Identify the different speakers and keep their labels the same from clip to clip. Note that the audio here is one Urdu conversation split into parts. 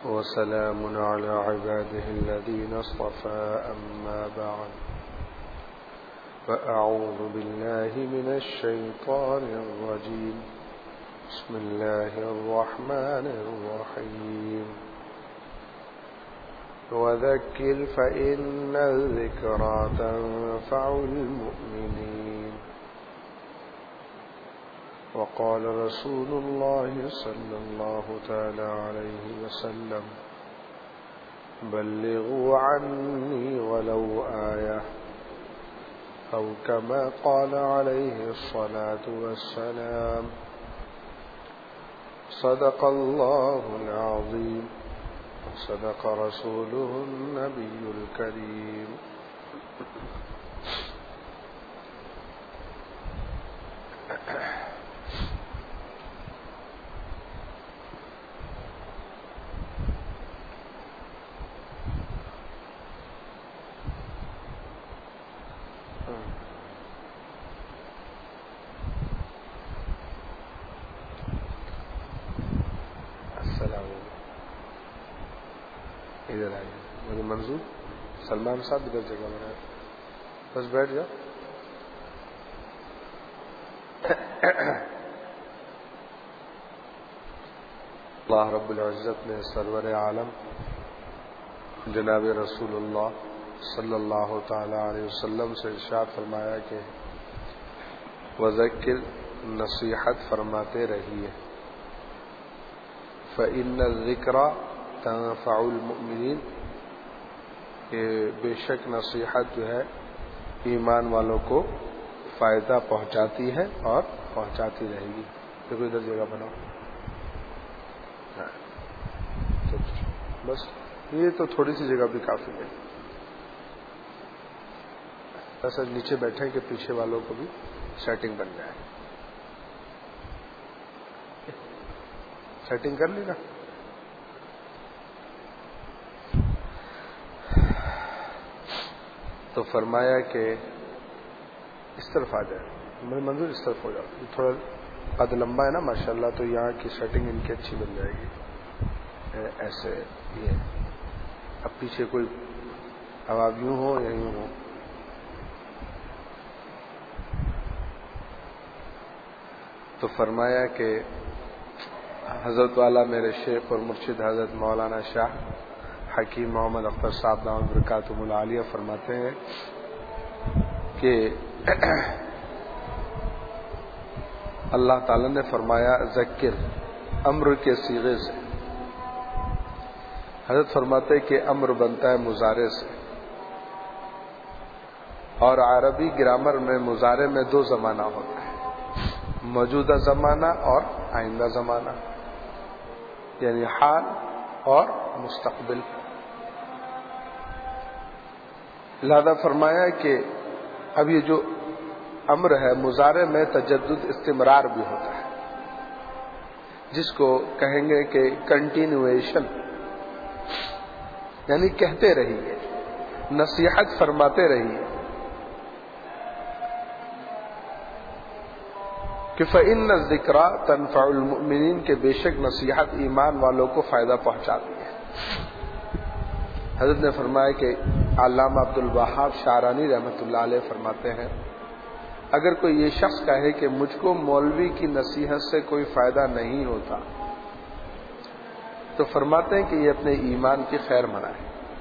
Speaker 1: وسلام على عباده الذين اصطفى أما بعد فأعوذ بالله من الشيطان الرجيم بسم الله الرحمن الرحيم وذكر فإن الذكرى تنفع المؤمنين وقال رسول الله صلى الله تعالى عليه وسلم بلغوا عني ولو آية أو كما قال عليه الصلاة والسلام صدق الله العظيم صدق رسوله النبي الكريم. ادھر آئیے میرے منظور سلمان صاحب ادھر جگہ بنا بس بیٹھ جاؤ. اللہ رب العزت نے سرور عالم جناب رسول اللہ صلی اللہ تعالی علیہ وسلم سے ارشاد فرمایا کہ وذکر نصیحت فرماتے رہیے فإن الذکر تنفع المؤمنین کہ بے شک نصیحت جو ہے ایمان والوں کو فائدہ پہنچاتی ہے اور پہنچاتی رہے گی. دیکھو ادھر جگہ بناؤ بس یہ تو تھوڑی سی جگہ بھی کافی ہے. ایسا نیچے بیٹھے کہ پیچھے والوں کو بھی سیٹنگ بن جائے. سیٹنگ کر لی نا. تو فرمایا کہ اس طرف آ جائے میرے منظور اس طرف ہو جاؤ. تھوڑا قد لمبا ہے نا ماشاءاللہ تو یہاں کی سیٹنگ ان کی اچھی بن جائے گی. ایسے یہ اب پیچھے کوئی اب یوں ہو یا یوں ہو. تو فرمایا کہ حضرت والا میرے شیخ اور مرشد حضرت مولانا شاہ حکیم محمد اختر صاحب دامت برکاتہم العالیہ فرماتے ہیں کہ اللہ تعالی نے فرمایا ذکر امر کے صیغے سے. حضرت فرماتے کہ امر بنتا ہے مضارع سے اور عربی گرامر میں مضارع میں دو زمانہ ہوتا ہے موجودہ زمانہ اور آئندہ زمانہ یعنی حال اور مستقبل. لہذا فرمایا کہ اب یہ جو امر ہے مضارع میں تجدد استمرار بھی ہوتا ہے جس کو کہیں گے کہ کنٹینویشن یعنی کہتے رہیے نصیحت فرماتے رہیے کہ فإن الذکرى تنفع المؤمنین کے بے شک نصیحت ایمان والوں کو فائدہ پہنچاتی ہے. حضرت نے فرمایا کہ علامہ عبد الوہاب شعرانی رحمۃ اللہ علیہ فرماتے ہیں اگر کوئی یہ شخص کہے کہ مجھ کو مولوی کی نصیحت سے کوئی فائدہ نہیں ہوتا تو فرماتے ہیں کہ یہ اپنے ایمان کی خیر منائے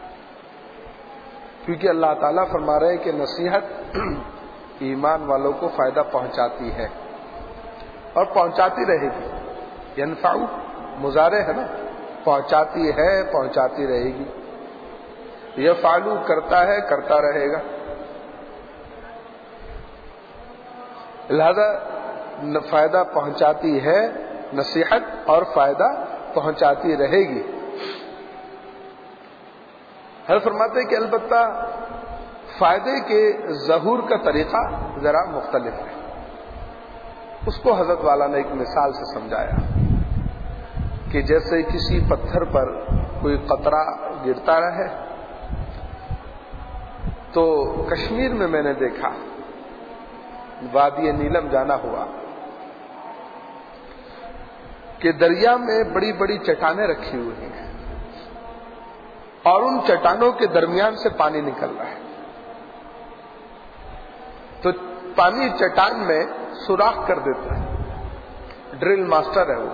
Speaker 1: کیونکہ اللہ تعالیٰ فرما رہے ہیں کہ نصیحت ایمان والوں کو فائدہ پہنچاتی ہے اور پہنچاتی رہے گی. ینفع مضارع ہے نا پہنچاتی ہے پہنچاتی رہے گی. یفعل کرتا ہے کرتا رہے گا. لہذا فائدہ پہنچاتی ہے نصیحت اور فائدہ پہنچاتی رہے گی. حضرت فرماتے کہ البتہ فائدے کے ظہور کا طریقہ ذرا مختلف ہے. اس کو حضرت والا نے ایک مثال سے سمجھایا کہ جیسے کسی پتھر پر کوئی قطرہ گرتا رہے تو کشمیر میں نے دیکھا وادی نیلم جانا ہوا کہ دریا میں بڑی بڑی چٹانیں رکھی ہوئی ہیں اور ان چٹانوں کے درمیان سے پانی نکل رہا ہے. تو پانی چٹان میں سوراخ کر دیتا ہے. ڈرل ماسٹر ہے وہ,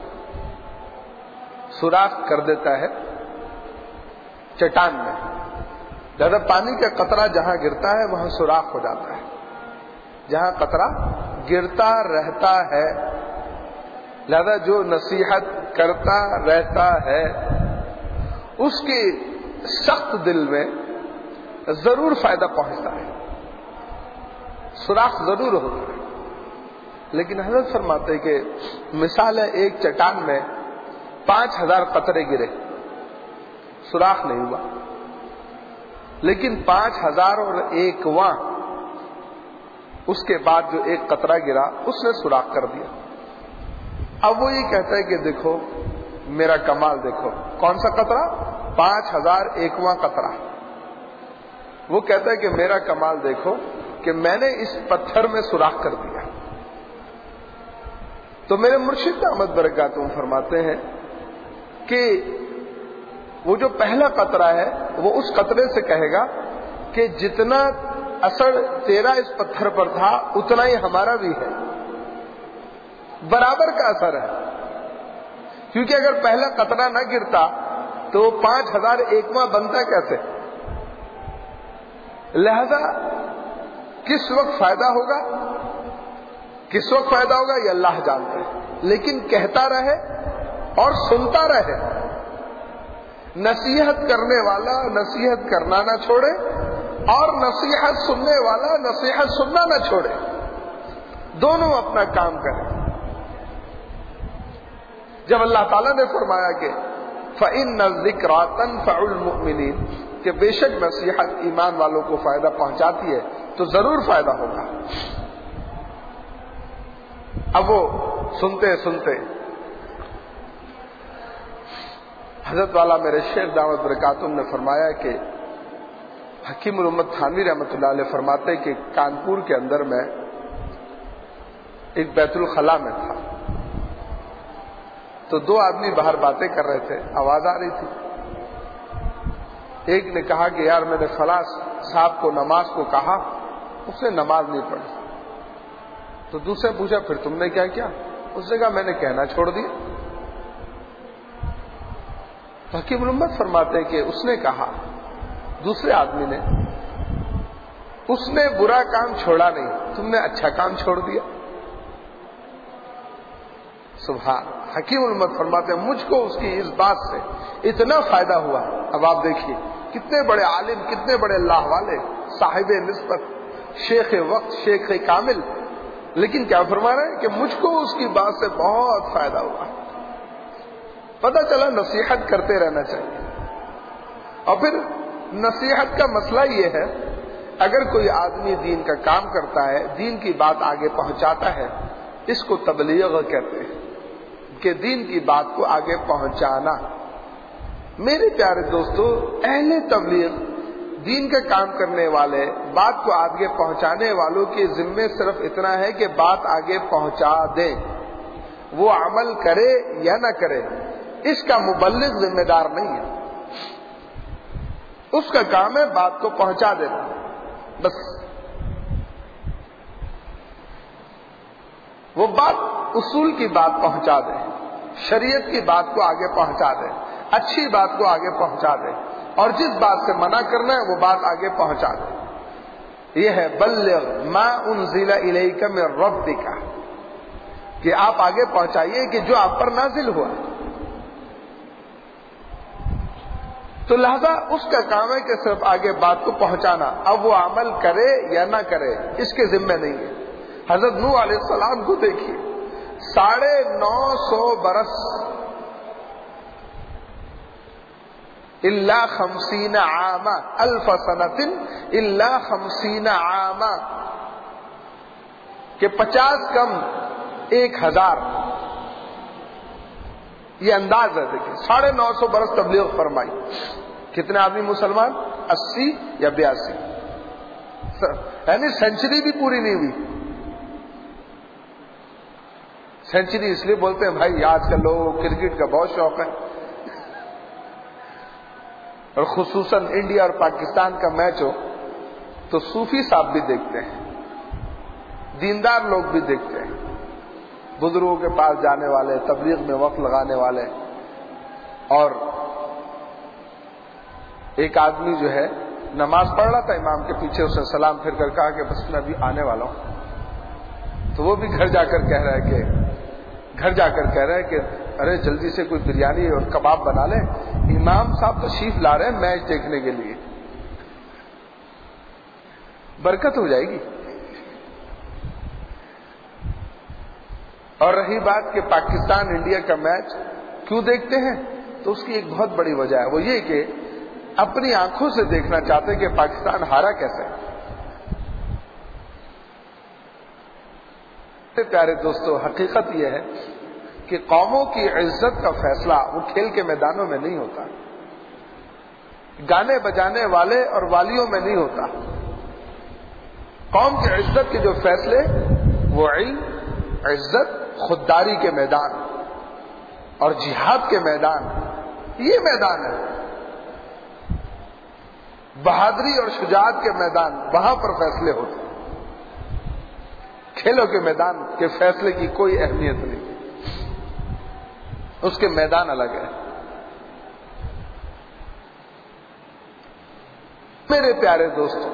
Speaker 1: سوراخ کر دیتا ہے چٹان میں. زیادہ پانی کا قطرہ جہاں گرتا ہے وہاں سوراخ ہو جاتا ہے. جہاں قطرہ گرتا رہتا ہے, لہذا جو نصیحت کرتا رہتا ہے اس کے سخت دل میں ضرور فائدہ پہنچتا ہے, سوراخ ضرور ہوتا ہے. لیکن حضرت فرماتے کہ مثال ہے ایک چٹان میں 5000 قطرے گرے, سوراخ نہیں ہوا, لیکن 5001واں اس کے بعد جو ایک قطرہ گرا اس نے سوراخ کر دیا. اب وہ یہ کہتا ہے کہ دیکھو میرا کمال دیکھو. کون سا قطرہ؟ 5001واں قطرہ. وہ کہتا ہے کہ میرا کمال دیکھو کہ میں نے اس پتھر میں سوراخ کر دیا. تو میرے مرشد احمد برکاتہم فرماتے ہیں کہ وہ جو پہلا قطرہ ہے وہ اس قطرے سے کہے گا کہ جتنا اثر تیرا اس پتھر پر تھا اتنا ہی ہمارا بھی ہے, برابر کا اثر ہے. کیونکہ اگر پہلا قطرہ نہ گرتا تو 5001واں بنتا کیسے؟ لہذا کس وقت فائدہ ہوگا, کس وقت فائدہ ہوگا یہ اللہ جانتے ہیں. لیکن کہتا رہے اور سنتا رہے. نصیحت کرنے والا نصیحت کرنا نہ چھوڑے اور نصیحت سننے والا نصیحت سننا نہ چھوڑے, دونوں اپنا کام کریں. جب اللہ تعالیٰ نے فرمایا کہ فَإِنَّ الذِّكْرَىٰ تَنفَعُ الْمُؤْمِنِينَ کہ بے شک نصیحت ایمان والوں کو فائدہ پہنچاتی ہے, تو ضرور فائدہ ہوگا. اب وہ سنتے سنتے حضرت والا میرے شیخ دعوت برکاتہم نے فرمایا کہ حکیم الامت تھانوی رحمۃ اللہ علیہ فرماتے کہ کانپور کے اندر میں ایک بیت الخلاء میں تھا, تو 2 آدمی باہر باتیں کر رہے تھے, آواز آ رہی تھی. ایک نے کہا کہ یار میں نے فلاں صاحب کو نماز کو کہا, اس نے نماز نہیں پڑھی. تو دوسرے پوچھا پھر تم نے کیا کیا؟ اس نے کہا میں نے کہنا چھوڑ دیا. حکیم الامت فرماتے کہ اس نے کہا, دوسرے آدمی نے, اس نے برا کام چھوڑا نہیں, تم نے اچھا کام چھوڑ دیا. سبحان. حکیم الامت فرماتے ہیں مجھ کو اس کی اس بات سے اتنا فائدہ ہوا. اب آپ دیکھیے کتنے بڑے عالم, کتنے بڑے اللہ والے, صاحب نسبت, شیخ وقت, شیخ کامل, لیکن کیا فرما رہے ہیں کہ مجھ کو اس کی بات سے بہت فائدہ ہوا. پتہ چلا نصیحت کرتے رہنا چاہیے. اور پھر نصیحت کا مسئلہ یہ ہے, اگر کوئی آدمی دین کا کام کرتا ہے, دین کی بات آگے پہنچاتا ہے, اس کو تبلیغ کہتے ہیں, کہ دین کی بات کو آگے پہنچانا. میرے پیارے دوستو, اہل تبلیغ, دین کا کام کرنے والے, بات کو آگے پہنچانے والوں کے ذمے صرف اتنا ہے کہ بات آگے پہنچا دیں. وہ عمل کرے یا نہ کرے اس کا مبلغ ذمہ دار نہیں ہے. اس کا کام ہے بات کو پہنچا دینا, بس. وہ بات اصول کی بات پہنچا دے, شریعت کی بات کو آگے پہنچا دے, اچھی بات کو آگے پہنچا دے, اور جس بات سے منع کرنا ہے وہ بات آگے پہنچا دے. یہ ہے بلغ ما انزل الیک من ربک, کہ آپ آگے پہنچائیے کہ جو آپ پر نازل ہوا. تو لہذا اس کا کام ہے کہ صرف آگے بات کو پہنچانا. اب وہ عمل کرے یا نہ کرے اس کے ذمہ نہیں ہے. حضرت نوح علیہ السلام کو دیکھیے, 950 برس الا 50 عاما, الف سنۃ الا 50 عاما, کہ 50 کم 1000, یہ انداز ہے. دیکھیں 950 برس تبلیغ فرمائی. کتنے آدمی مسلمان؟ 80 یا 82, یعنی سینچری بھی پوری نہیں ہوئی. سینچری اس لیے بولتے ہیں بھائی, آج کل لوگوں کو کرکٹ کا بہت شوق ہے. اور خصوصاً انڈیا اور پاکستان کا میچ ہو تو صوفی صاحب بھی دیکھتے ہیں، دیندار لوگ بھی دیکھتے ہیں، بزرگوں کے پاس جانے والے، تبلیغ میں وقت لگانے والے. اور ایک آدمی جو ہے نماز پڑھ رہا تھا امام کے پیچھے، اسے سلام پھر کر کہا کہ بس میں ابھی آنے والا ہوں. تو وہ بھی گھر جا کر کہہ رہا ہے کہ ارے جلدی سے کوئی بریانی اور کباب بنا لے، امام صاحب تشریف لا رہے ہیں میچ دیکھنے کے لیے، برکت ہو جائے گی. اور رہی بات کہ پاکستان انڈیا کا میچ کیوں دیکھتے ہیں، تو اس کی ایک بہت بڑی وجہ ہے، وہ یہ کہ اپنی آنکھوں سے دیکھنا چاہتے ہیں کہ پاکستان ہارا کیسے. پیارے دوستو، حقیقت یہ ہے کہ قوموں کی عزت کا فیصلہ وہ کھیل کے میدانوں میں نہیں ہوتا، گانے بجانے والے اور والیوں میں نہیں ہوتا. قوم کی عزت کے جو فیصلے وہ علم، عزت، خودداری کے میدان اور جہاد کے میدان، یہ میدان ہے. بہادری اور شجاعت کے میدان، وہاں پر فیصلے ہوتے ہیں. کھیلوں کے میدان کے فیصلے کی کوئی اہمیت نہیں، اس کے میدان الگ ہے. میرے پیارے دوستوں،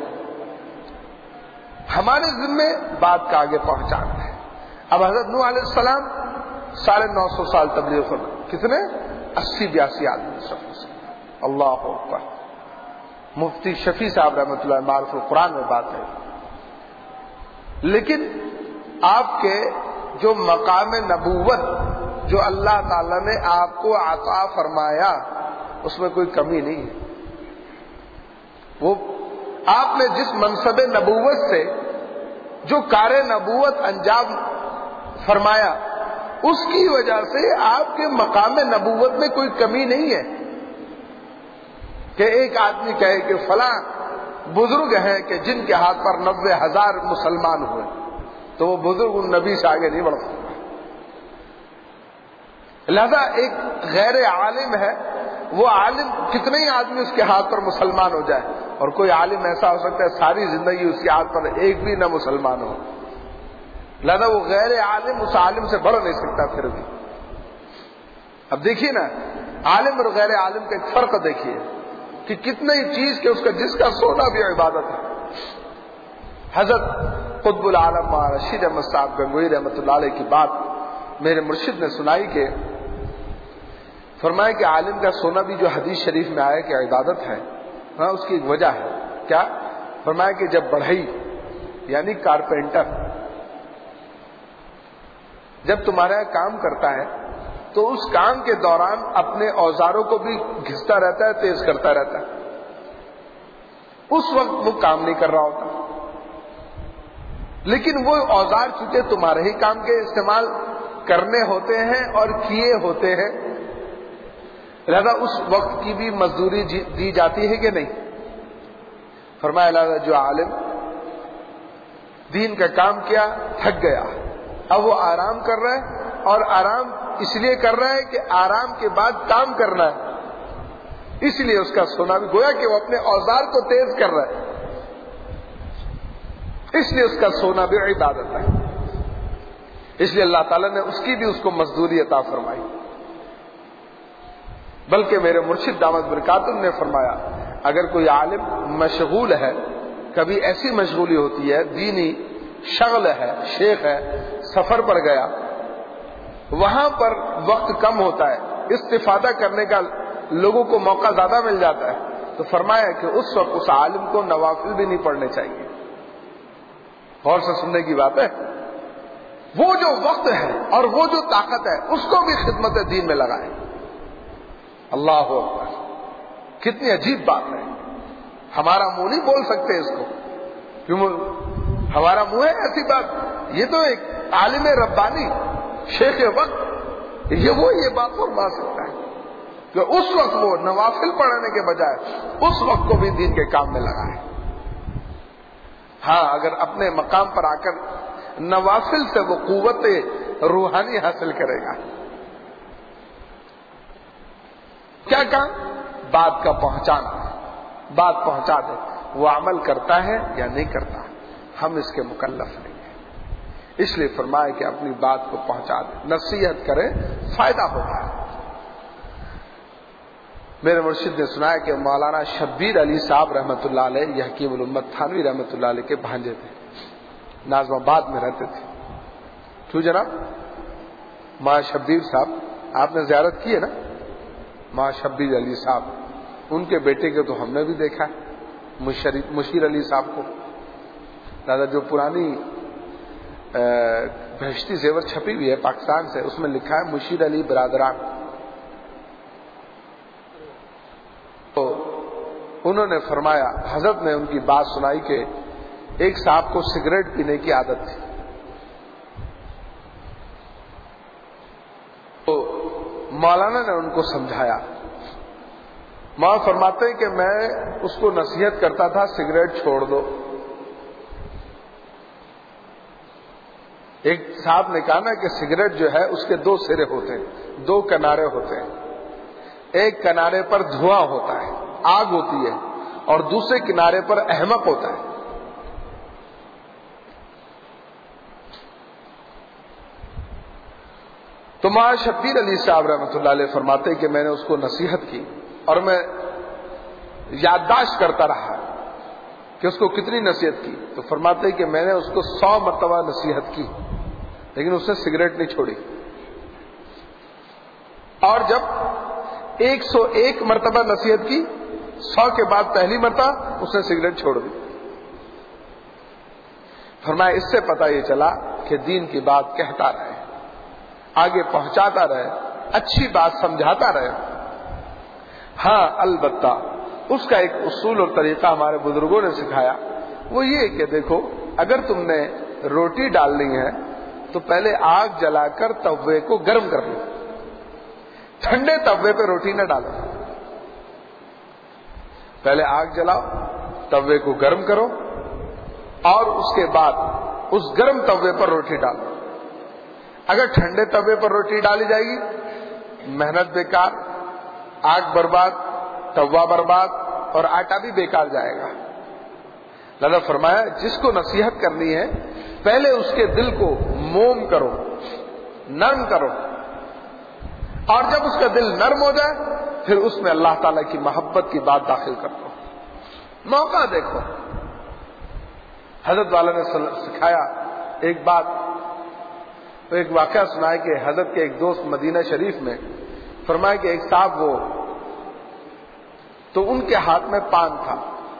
Speaker 1: ہمارے ذمے بات کا آگے پہنچانا ہے. اب حضرت نوح علیہ السلام 950 سال تبلیغ کرنا، کتنے 80-82 آدمی. اللہ اکبر. مفتی شفیع صاحب رحمۃ اللہ معرف القرآن میں بات ہے. لیکن آپ کے جو مقام نبوت جو اللہ تعالی نے آپ کو عطا فرمایا اس میں کوئی کمی نہیں ہے. وہ آپ نے جس منصب نبوت سے جو کار نبوت انجام فرمایا اس کی وجہ سے آپ کے مقام نبوت میں کوئی کمی نہیں ہے کہ ایک آدمی کہے کہ فلاں بزرگ ہیں کہ جن کے ہاتھ پر 90,000 مسلمان ہوئے تو وہ بزرگ ان نبی سے آگے نہیں بڑھ سکتا. لہذا ایک غیر عالم ہے، وہ عالم کتنے ہی آدمی اس کے ہاتھ پر مسلمان ہو جائے، اور کوئی عالم ایسا ہو سکتا ہے ساری زندگی اس کے ہاتھ پر ایک بھی نہ مسلمان ہو. لہذا وہ غیر عالم اس عالم سے بڑھ نہیں سکتا. پھر بھی اب دیکھیے نا، عالم اور غیر عالم کا ایک فرق دیکھیے کہ کتنی چیز کے اس کا جس کا سونا بھی عبادت ہے. حضرت قطب العالم رشید احمد صاحب گنگوئی رحمۃ اللہ علیہ کی بات میرے مرشد نے سنائی کہ فرمایا کہ عالم کا سونا بھی جو حدیث شریف میں آیا کہ عبادت ہے، ہاں اس کی ایک وجہ ہے. کیا فرمایا کہ جب بڑھئی یعنی کارپینٹر جب تمہارا یہاں کام کرتا ہے تو اس کام کے دوران اپنے اوزاروں کو بھی گھستا رہتا ہے، تیز کرتا رہتا ہے. اس وقت وہ کام نہیں کر رہا ہوتا، لیکن وہ اوزار چونکہ تمہارے ہی کام کے استعمال کرنے ہوتے ہیں اور کیے ہوتے ہیں، لہذا اس وقت کی بھی مزدوری دی جاتی ہے کہ نہیں. فرمایا لہذا جو عالم دین کا کام کیا، تھک گیا، اب وہ آرام کر رہا ہے، اور آرام اس لیے کر رہا ہے کہ آرام کے بعد کام کرنا ہے، اس لیے اس کا سونا بھی گویا کہ وہ اپنے اوزار کو تیز کر رہا ہے، اس لیے اس کا سونا بھی عبادت ہے. اس لیے اللہ تعالیٰ نے اس کی بھی اس کو مزدوری عطا فرمائی. بلکہ میرے مرشد دامت برکاتہم نے فرمایا اگر کوئی عالم مشغول ہے، کبھی ایسی مشغولی ہوتی ہے، دینی شغل ہے، شیخ ہے، سفر پر گیا، وہاں پر وقت کم ہوتا ہے، استفادہ کرنے کا لوگوں کو موقع زیادہ مل جاتا ہے، تو فرمایا کہ اس وقت اس عالم کو نوافل بھی نہیں پڑھنے چاہیے. غور سے سننے کی بات ہے. وہ جو وقت ہے اور وہ جو طاقت ہے اس کو بھی خدمت دین میں لگائے. اللہ اکبر، کتنی عجیب بات ہے. ہمارا منہ نہیں بول سکتے اس کو، کیوں ہمارا منہ ہے ایسی بات؟ یہ تو ایک عالم ربانی شیخ وقت یہ بات فرما سکتا ہے کہ اس وقت وہ نوافل پڑھنے کے بجائے اس وقت کو بھی دین کے کام میں لگائے. ہاں اگر اپنے مقام پر آ کر نوافل سے وہ قوت روحانی حاصل کرے گا. کیا کام؟ بات کا پہنچانا، بات پہنچا دے، وہ عمل کرتا ہے یا نہیں کرتا، ہم اس کے مکلف نہیں ہیں۔ اس لیے فرمایا کہ اپنی بات کو پہنچا دے، نصیحت کرے، فائدہ ہوتا ہے۔ میرے مرشد نے سنایا کہ مولانا شبیر علی صاحب رحمۃ اللہ علیہ، یہ حکیم الامت تھانوی رحمۃ اللہ علیہ کے بھانجے تھے، ناظم آباد میں رہتے تھے۔ کیوں جناب؟ ماں شبیر صاحب آپ نے زیارت کی ہے نا، ماں شبیر علی صاحب، ان کے بیٹے کے تو ہم نے بھی دیکھا ہے، مشیر علی صاحب کو۔ دادا جو پرانی بہشتی زیور چھپی ہوئی ہے پاکستان سے، اس میں لکھا ہے مشیر علی برادران۔ تو انہوں نے فرمایا، حضرت نے ان کی بات سنائی کہ ایک صاحب کو سگریٹ پینے کی عادت تھی، تو مولانا نے ان کو سمجھایا۔ مولانا فرماتے ہیں کہ میں اس کو نصیحت کرتا تھا سگریٹ چھوڑ دو۔ ایک صاحب نے کہا نا کہ سگریٹ جو ہے اس کے دو سرے ہوتے ہیں، دو کنارے ہوتے ہیں، ایک کنارے پر دھواں ہوتا ہے، آگ ہوتی ہے، اور دوسرے کنارے پر احمق ہوتا ہے۔ تو مولانا شبیر علی صاحب رحمۃ اللہ علیہ فرماتے کہ میں نے اس کو نصیحت کی، اور میں یادداشت کرتا رہا کہ اس کو کتنی نصیحت کی، تو فرماتے کہ میں نے اس کو 100 مرتبہ نصیحت کی، لیکن اس نے سگریٹ نہیں چھوڑی۔ اور جب 101 مرتبہ نصیحت کی، 100 کے بعد پہلی مرتبہ اس نے سگریٹ چھوڑ دی۔ فرمایا اس سے پتہ یہ چلا کہ دین کی بات کہتا رہے، آگے پہنچاتا رہے، اچھی بات سمجھاتا رہے۔ ہاں البتہ اس کا ایک اصول اور طریقہ ہمارے بزرگوں نے سکھایا، وہ یہ کہ دیکھو اگر تم نے روٹی ڈالنی ہے تو پہلے آگ جلا کر توے کو گرم کر لو، ٹھنڈے توے پہ روٹی نہ ڈالو، پہلے آگ جلاؤ، توے کو گرم کرو، اور اس کے بعد اس گرم توے پر روٹی ڈالو۔ اگر ٹھنڈے توے پر روٹی ڈالی جائے گی، محنت بیکار، آگ برباد، توا برباد، اور آٹا بھی بیکار جائے گا۔ لہذا فرمایا جس کو نصیحت کرنی ہے پہلے اس کے دل کو موم کرو، نرم کرو، اور جب اس کا دل نرم ہو جائے پھر اس میں اللہ تعالی کی محبت کی بات داخل کر دو، موقع دیکھو۔ حضرت والا نے سکھایا ایک بات، تو ایک واقعہ سنا ہے کہ حضرت کے ایک دوست مدینہ شریف میں فرمایا کہ ایک صاحب وہ تو ان کے ہاتھ میں پان تھا،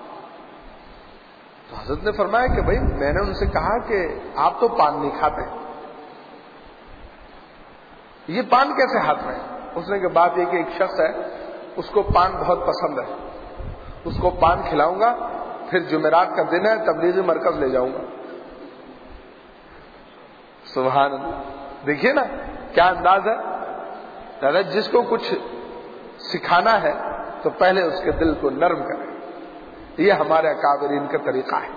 Speaker 1: تو حضرت نے فرمایا کہ بھائی میں نے ان سے کہا کہ آپ تو پان نہیں کھاتے، یہ پان کیسے ہاتھ میں؟ اس نے کہ بات یہ کہ ایک شخص ہے اس کو پان بہت پسند ہے، اس کو پان کھلاؤں گا، پھر جمعرات کا دن ہے تبلیغی مرکز لے جاؤں گا۔ سبحان اللہ، دیکھیے نا کیا انداز ہے۔ دادا جس کو کچھ سکھانا ہے تو پہلے اس کے دل کو نرم کرے، یہ ہمارے اکابرین کا طریقہ ہے۔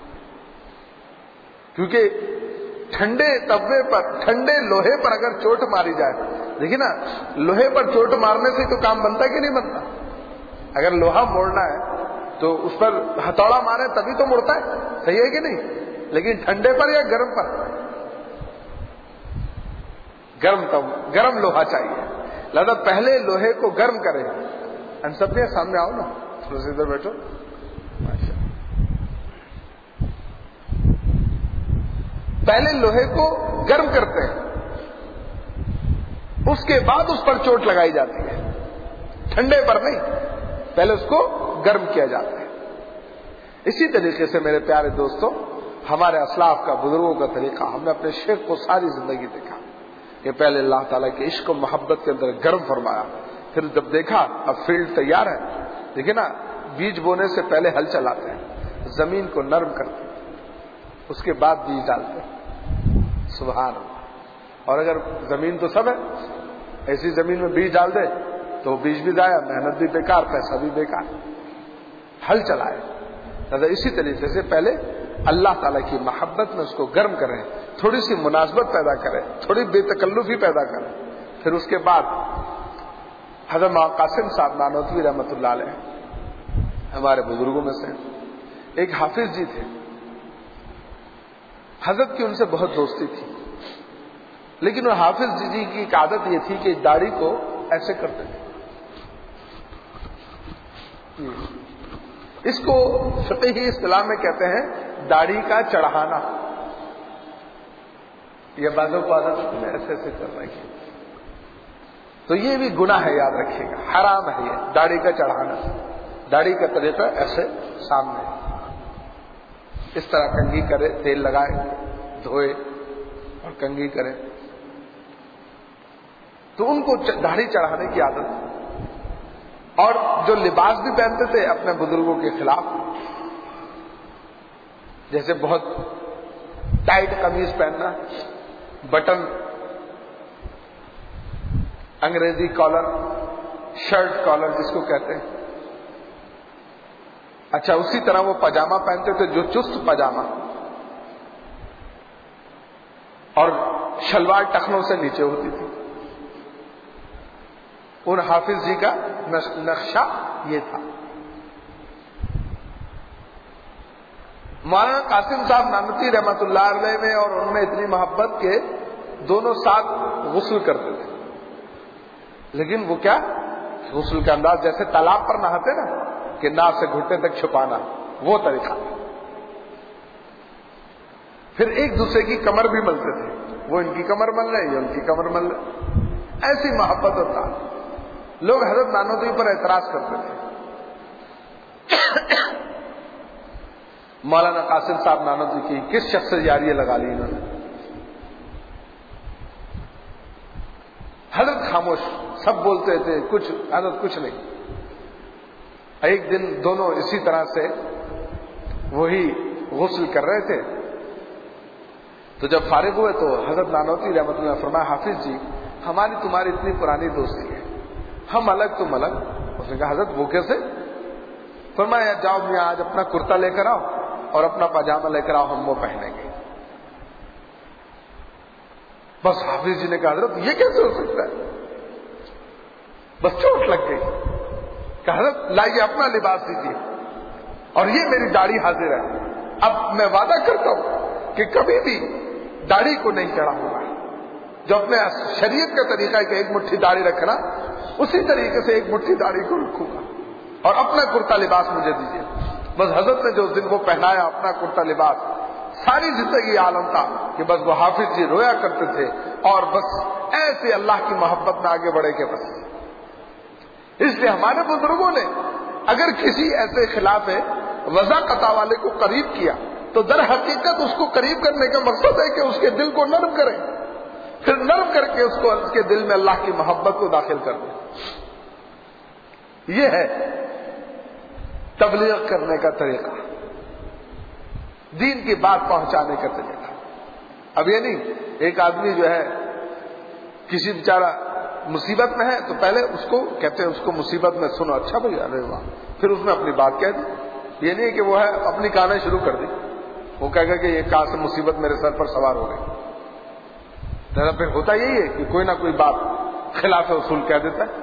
Speaker 1: کیونکہ ٹھنڈے توے پر، ٹھنڈے لوہے پر اگر چوٹ ماری جائے، دیکھیے نا لوہے پر چوٹ مارنے سے تو کام بنتا کہ نہیں بنتا؟ اگر لوہا موڑنا ہے تو اس پر ہتھوڑا مارے تبھی تو مڑتا ہے، صحیح ہے کہ نہیں؟ لیکن ٹھنڈے پر یا گرم پر؟ گرم لوہا چاہیے، لہذا پہلے لوہے کو گرم کرے۔ ہم سب کے سامنے آؤ نا، تھوڑا سا ادھر بیٹھو۔ پہلے لوہے کو گرم کرتے ہیں، اس کے بعد اس پر چوٹ لگائی جاتی ہے، ٹھنڈے پر نہیں، پہلے اس کو گرم کیا جاتا ہے۔ اسی طریقے سے میرے پیارے دوستوں، ہمارے اسلاف کا، بزرگوں کا طریقہ، ہم نے اپنے شیخ کو ساری زندگی دیکھا کہ پہلے اللہ تعالیٰ کے عشق و محبت کے اندر گرم فرمایا، پھر جب دیکھا اب فیلڈ تیار ہے، دیکھیں نا بیج بونے سے پہلے ہل چلاتے ہیں، زمین کو نرم کرتے ہیں، اس کے بعد بیج ڈالتے ہیں۔ سبحان اللہ۔ اور اگر زمین تو سب ہے، ایسی زمین میں بیج ڈال دے تو بیج بھی ضائع، محنت بھی بیکار، پیسہ بھی بیکار، ہل چلائے۔ لہذا اسی طریقے سے پہلے اللہ تعالیٰ کی محبت میں اس کو گرم کریں، تھوڑی سی مناسبت پیدا کریں، تھوڑی بے تکلفی پیدا کریں، پھر اس کے بعد حضرت مولانا قاسم صاحب نانوتوی رحمۃ اللہ علیہ ہمارے بزرگوں میں سے ایک حافظ جی تھے. حضرت کی ان سے بہت دوستی تھی، لیکن وہ حافظ جی کی ایک عادت یہ تھی کہ داڑھی کو ایسے کرتے تھے. اس کو فقہی اصطلاح میں کہتے ہیں داڑھی کا چڑھانا. یہ بعضوں کو عادت ہے ایسے ایسے کر رہے ہیں، تو یہ بھی گناہ ہے، یاد رکھیے گا، حرام ہے یہ داڑھی کا چڑھانا. داڑھی کا طریقہ ایسے سامنے اس طرح کنگھی کرے، تیل لگائے، دھوئے اور کنگھی کرے. تو ان کو داڑھی چڑھانے کی عادت. اور جو لباس بھی پہنتے تھے اپنے بزرگوں کے خلاف، جیسے بہت ٹائٹ قمیض پہننا، بٹن، انگریزی کالر، شرٹ کالر جس کو کہتے ہیں. اچھا، اسی طرح وہ پاجامہ پہنتے تھے جو چست پاجامہ، اور شلوار ٹخنوں سے نیچے ہوتی تھی. ان حافظ جی کا نقشہ یہ تھا. مولانا قاسم صاحب نانوتوی رحمۃ اللہ علیہ میں اور ان میں اتنی محبت کے دونوں ساتھ غسل کرتے تھے. لیکن وہ کیا غسل کا انداز جیسے تالاب پر نہاتے نا کہ ناف سے گھٹنے تک چھپانا، وہ طریقہ. پھر ایک دوسرے کی کمر بھی ملتے تھے، وہ ان کی کمر مل رہے، یہ ان کی کمر مل رہے. ایسی محبت ہوتا. لوگ حضرت نانوتوی پر اعتراض کرتے تھے. مولانا قاسم صاحب نانوتوی کی کس شخص سے یاریاں لگا لی انہوں نے. حضرت خاموش، سب بولتے تھے کچھ، حضرت کچھ نہیں. ایک دن دونوں اسی طرح سے وہی غسل کر رہے تھے، تو جب فارغ ہوئے تو حضرت نانوتوی رحمۃ اللہ فرمایا حافظ جی ہماری تمہاری اتنی پرانی دوستی ہے، ہم الگ تم الگ. اس نے کہا حضرت وہ کیسے؟ فرمایا جاؤ میاں آج اپنا کرتا لے کر آؤ اور اپنا پاجامہ لے کر آؤ، ہم وہ پہنیں گے. بس حافظ جی نے کہا حضرت یہ کیسے ہو سکتا ہے؟ بس چوٹ لگ گئی. کہ حضرت لائیے اپنا لباس دیجیے اور یہ میری داڑھی حاضر ہے. اب میں وعدہ کرتا ہوں کہ کبھی بھی داڑھی کو نہیں چڑھاؤں گا. جو اپنے شریعت کا طریقہ ہے کہ ایک مٹھی داڑھی رکھنا، اسی طریقے سے ایک مٹھی داڑھی کو رکھوں گا اور اپنا کرتا لباس مجھے دیجیے. بس حضرت نے جو اس دن کو پہنایا اپنا کرتا لباس، ساری زندگی عالم تھا کہ بس وہ حافظ جی رویا کرتے تھے اور بس ایسے اللہ کی محبت میں آگے بڑھے کہ بس. اس لیے ہمارے بزرگوں نے اگر کسی ایسے خلاف وضع قطع والے کو قریب کیا تو در حقیقت اس کو قریب کرنے کا مقصد ہے کہ اس کے دل کو نرم کریں، پھر نرم کر کے اس کے دل میں اللہ کی محبت کو داخل کر دیں. یہ ہے تبلیغ کرنے کا طریقہ، دین کی بات پہنچانے کا طریقہ. اب یہ نہیں ایک آدمی جو ہے کسی بیچارہ مصیبت میں ہے تو پہلے اس کو کہتے ہیں اس کو مصیبت میں سنو، اچھا بھائی ارے واہ، پھر اس میں اپنی بات کہہ دی. یہ نہیں کہ وہ ہے اپنی کہانی شروع کر دی، وہ کہے گا کہ یہ کہاں سے مصیبت میرے سر پر سوار ہو گئی. پھر ہوتا یہی ہے کہ کوئی نہ کوئی بات خلاف اصول کہہ دیتا ہے.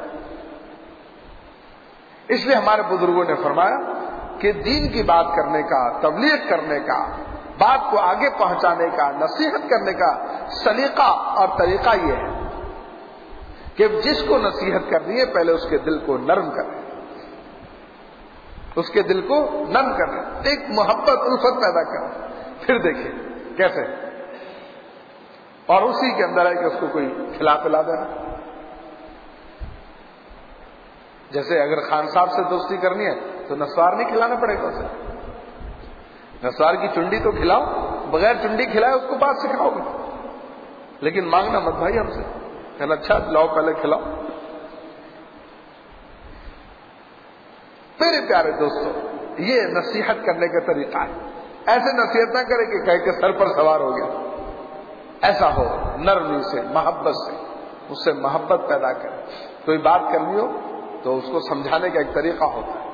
Speaker 1: اس لیے ہمارے بزرگوں نے فرمایا کہ دین کی بات کرنے کا، تبلیغ کرنے کا، بات کو آگے پہنچانے کا، نصیحت کرنے کا سلیقہ اور طریقہ یہ ہے کہ جس کو نصیحت کرنی ہے پہلے اس کے دل کو نرم کریں، اس کے دل کو نرم کریں، ایک محبت الفت پیدا کریں، پھر دیکھیں کیسے. اور اسی کے اندر ہے کہ اس کو کوئی کھلا پلا دینا. جیسے اگر خان صاحب سے دوستی کرنی ہے تو نسوار نہیں کھلانا پڑے گا اسے. نسوار کی چنڈی تو کھلاؤ، بغیر چنڈی کھلائے اس کو بات سکھاؤ گے، لیکن مانگنا مت بھائی ہم سے، کہنا اچھا لاؤ پہلے کھلاؤ. میرے پیارے دوستو یہ نصیحت کرنے کا طریقہ ہے. ایسے نصیحت نہ کرے کہ کہہ کے سر پر سوار ہو گیا. ایسا ہو نرمی سے، محبت سے، اس سے محبت پیدا کرے. کوئی بات کرنی ہو تو اس کو سمجھانے کا ایک طریقہ ہوتا ہے.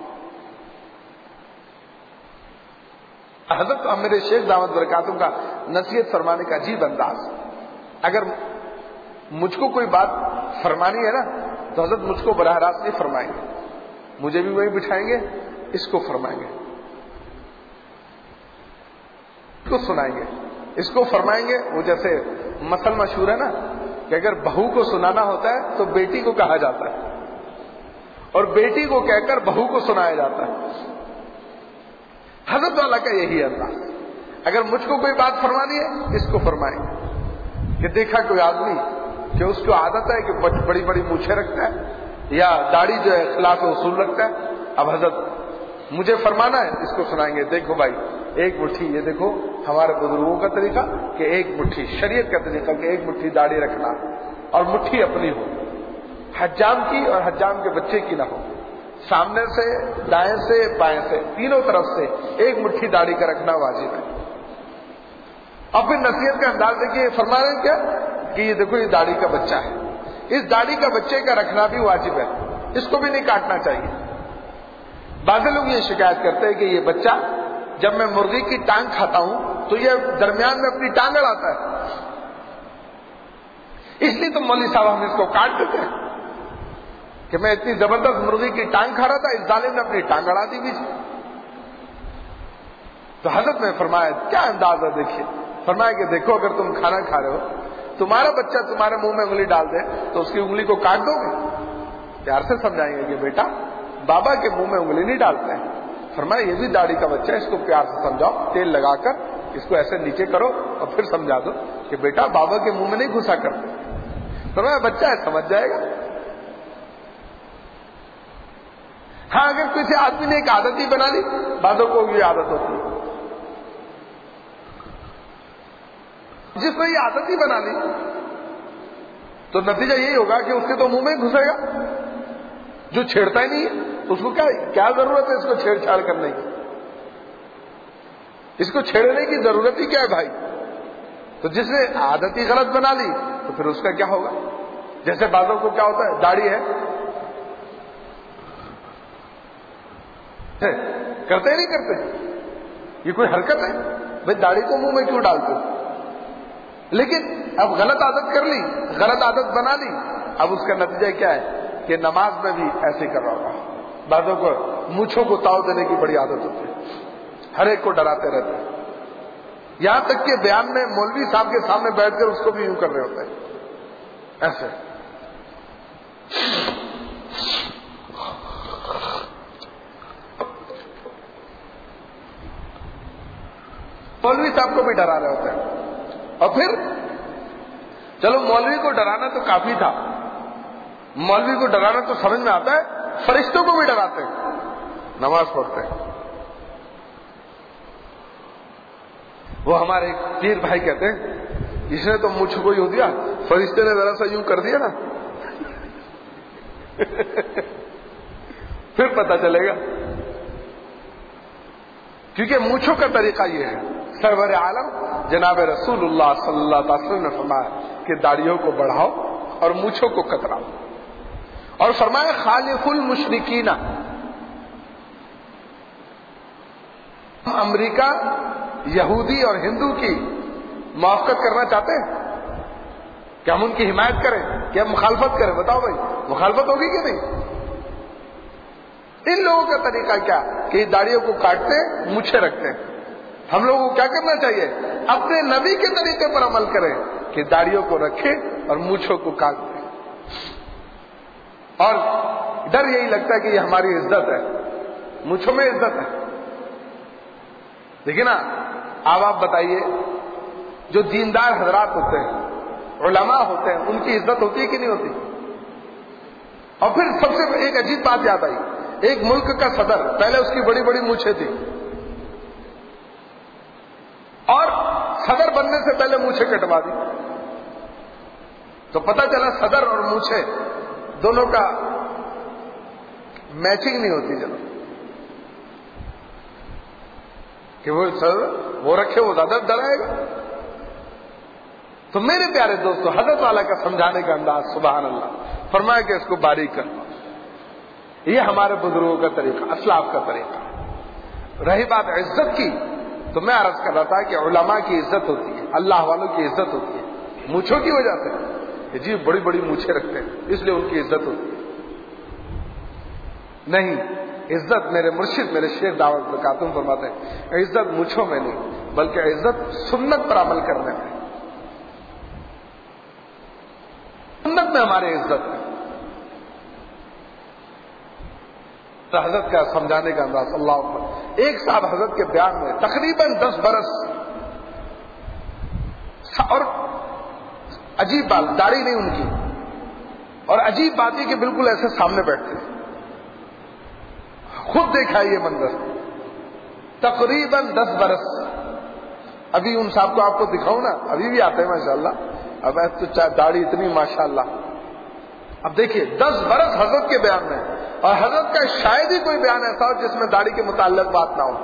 Speaker 1: حضرت میرے شیخ دامت برکاتہ کا نصیحت فرمانے کا عجیب انداز. اگر مجھ کو کوئی بات فرمانی ہے نا تو حضرت مجھ کو براہ راست نہیں فرمائیں گے, مجھے بھی وہی بٹھائیں گے, اس کو فرمائیں گے, اس کو سنائیں گے, اس کو فرمائیں گے. وہ جیسے مثل مشہور ہے نا کہ اگر بہو کو سنانا ہوتا ہے تو بیٹی کو کہا جاتا ہے, اور بیٹی کو کہہ کر بہو کو سنایا جاتا ہے. حضرت والا کا یہی انداز. اگر مجھ کو کوئی بات فرمانی ہے اس کو فرمائیں گے کہ دیکھا کوئی آدمی کہ اس کو عادت ہے کہ بڑی بڑی مونچھیں رکھتا ہے یا داڑھی جو ہے خلاف اصول رکھتا ہے, اب حضرت مجھے فرمانا ہے, اس کو سنائیں گے. دیکھو بھائی ایک مٹھی, یہ دیکھو ہمارے بزرگوں کا طریقہ کہ ایک مٹھی, شریعت کا طریقہ کہ ایک مٹھی داڑھی رکھنا اور مٹھی اپنی ہو, حجام کی اور حجام کے بچے کی نہ ہو, سامنے سے دائیں سے بائیں سے تینوں طرف سے ایک مٹھی داڑھی کا رکھنا واجب ہے. اور پھر نصیحت کا انداز دیکھیے, فرما رہے ہیں کیا کہ یہ دیکھو یہ داڑھی کا بچہ ہے, اس داڑھی کا بچے کا رکھنا بھی واجب ہے, اس کو بھی نہیں کاٹنا چاہیے. بعض لوگ یہ شکایت کرتے ہیں کہ یہ بچہ جب میں مرغی کی ٹانگ کھاتا ہوں تو یہ درمیان میں اپنی ٹانگ اڑاتا ہے, اس لیے تو مولوی صاحب ہم اس کو کاٹ دیتے ہیں کہ میں اتنی زبردست مرغی کی ٹانگ کھا رہا تھا, اس ظالم نے اپنی ٹانگ اڑا دی بیچ. تو حضرت نے فرمایا کیا انداز ہے, دیکھیے فرمایا کہ دیکھو اگر تم کھانا کھا رہے ہو, تمہارا بچہ تمہارے منہ میں انگلی ڈال دے تو اس کی انگلی کو کاٹ دو گے؟ پیار سے سمجھائیں گے کہ بیٹا بابا کے منہ میں انگلی نہیں ڈالتے ہیں. فرمایا یہ بھی داڑھی کا بچہ ہے, اس کو پیار سے سمجھاؤ, تیل لگا کر اس کو ایسے نیچے کرو اور پھر سمجھا دو کہ بیٹا بابا کے منہ میں نہیں گھسا کرتے. فرمایا بچہ ہے سمجھ جائے گا. ہاں اگر کسی آدمی نے ایک عادت ہی بنا لی, بعضوں کو یہ عادت ہوتی ہے, جس نے یہ عادت ہی بنا لی تو نتیجہ یہی ہوگا کہ اس کے تو منہ میں ہی گھسے گا. جو چھیڑتا ہی نہیں ہے اس کو کیا ضرورت ہے اس کو چھیڑ چھاڑ کرنے کی, اس کو چھیڑنے کی ضرورت ہی کیا ہے بھائی. تو جس نے عادت ہی غلط بنا لی تو پھر اس کا کیا ہوگا. جیسے بعضوں کو کیا ہوتا ہے, داڑھی ہے کرتے ہی نہیں کرتے, یہ کوئی حرکت ہے بھائی, داڑھی کو منہ میں کیوں ڈالتے ہو. لیکن اب غلط عادت کر لی, غلط عادت بنا لی, اب اس کا نتیجہ کیا ہے کہ نماز میں بھی ایسے کر رہا ہوگا. بعضوں کو مونچھوں کو تاؤ دینے کی بڑی عادت ہوتی ہے, ہر ایک کو ڈراتے رہتے ہیں, یہاں تک کہ بیان میں مولوی صاحب کے سامنے بیٹھ کر اس کو بھی یوں کر رہے ہوتے ہیں ایسے. مولوی صاحب کو بھی ڈرا رہے ہوتے ہیں. اور پھر چلو مولوی کو ڈرانا تو کافی تھا, مولوی کو ڈرانا تو سمجھ میں آتا ہے, فرشتوں کو بھی ڈراتے ہیں, نماز پڑھتے ہیں. وہ ہمارے ایک پیر بھائی کہتے ہیں اس نے تو مجھ کو یوں دیا, فرشتے نے ذرا سا یوں کر دیا نا پھر پتہ چلے گا. کیونکہ مونچھوں کا طریقہ یہ ہے, سرور عالم جناب رسول اللہ صلی اللہ علیہ وسلم نے فرمایا کہ داڑھیوں کو بڑھاؤ اور مونچھوں کو کتراؤ, اور فرمایا خالف المشرکین. امریکہ یہودی اور ہندو کی موافقت کرنا چاہتے ہیں کہ ہم ان کی حمایت کریں کہ ہم مخالفت کریں؟ بتاؤ بھائی مخالفت ہوگی کہ نہیں؟ ان لوگوں کا طریقہ کیا کہ داڑھیوں کو کاٹتے مونچھیں رکھتے ہیں. ہم لوگوں کو کیا کرنا چاہیے, اپنے نبی کے طریقے پر عمل کریں کہ داڑھیوں کو رکھیں اور مونچھوں کو کاٹ دیں. اور ڈر یہی لگتا ہے کہ یہ ہماری عزت ہے, مونچھوں میں عزت ہے. دیکھیں نا, اب آپ بتائیے جو دیندار حضرات ہوتے ہیں, علماء ہوتے ہیں, ان کی عزت ہوتی ہے کہ نہیں ہوتی؟ اور پھر سب سے ایک عجیب بات یاد آئی, ایک ملک کا صدر, پہلے اس کی بڑی بڑی مونچھیں تھی اور صدر بننے سے پہلے مونچھیں کٹوا دی, تو پتہ چلا صدر اور مونچھیں دونوں کا میچنگ نہیں ہوتی. چلو کہ وہ رکھے وہ زیادہ ڈرائے گا. تو میرے پیارے دوستو, حضرت والا کا سمجھانے کا انداز سبحان اللہ, فرمایا کہ اس کو باریک کرنا. یہ ہمارے بزرگوں کا طریقہ, اسلاف کا طریقہ. رہی بات عزت کی, تو میں عرض کر رہا تھا کہ علماء کی عزت ہوتی ہے, اللہ والوں کی عزت ہوتی ہے, مونچھوں کی وجہ سے کہ جی بڑی بڑی مونچھیں رکھتے ہیں اس لیے ان کی عزت ہوتی ہے. نہیں، عزت میرے مرشد میرے شیخ دعوت برکاتہم فرماتے ہیں عزت مجھوں میں نہیں بلکہ عزت سنت پر عمل کرنے میں، سنت میں ہماری عزت ہے۔ تو حضرت کا سمجھانے کا انداز اللہ اکبر، ایک صاحب حضرت کے بیان میں تقریباً 10 برس اور عجیب بات، داڑھی نہیں ان کی، اور عجیب بات ہے کہ بالکل ایسے سامنے بیٹھتے ہیں، خود دیکھا یہ منظر، تقریباً 10 برس۔ ابھی ان صاحب کو آپ کو دکھاؤں نا، ابھی بھی آتے ہیں ماشاءاللہ، اب تو داڑھی اتنی ماشاءاللہ۔ اب دیکھیے 10 برس حضرت کے بیان میں، اور حضرت کا شاید ہی کوئی بیان ایسا ہو جس میں داڑھی کے متعلق بات نہ ہو،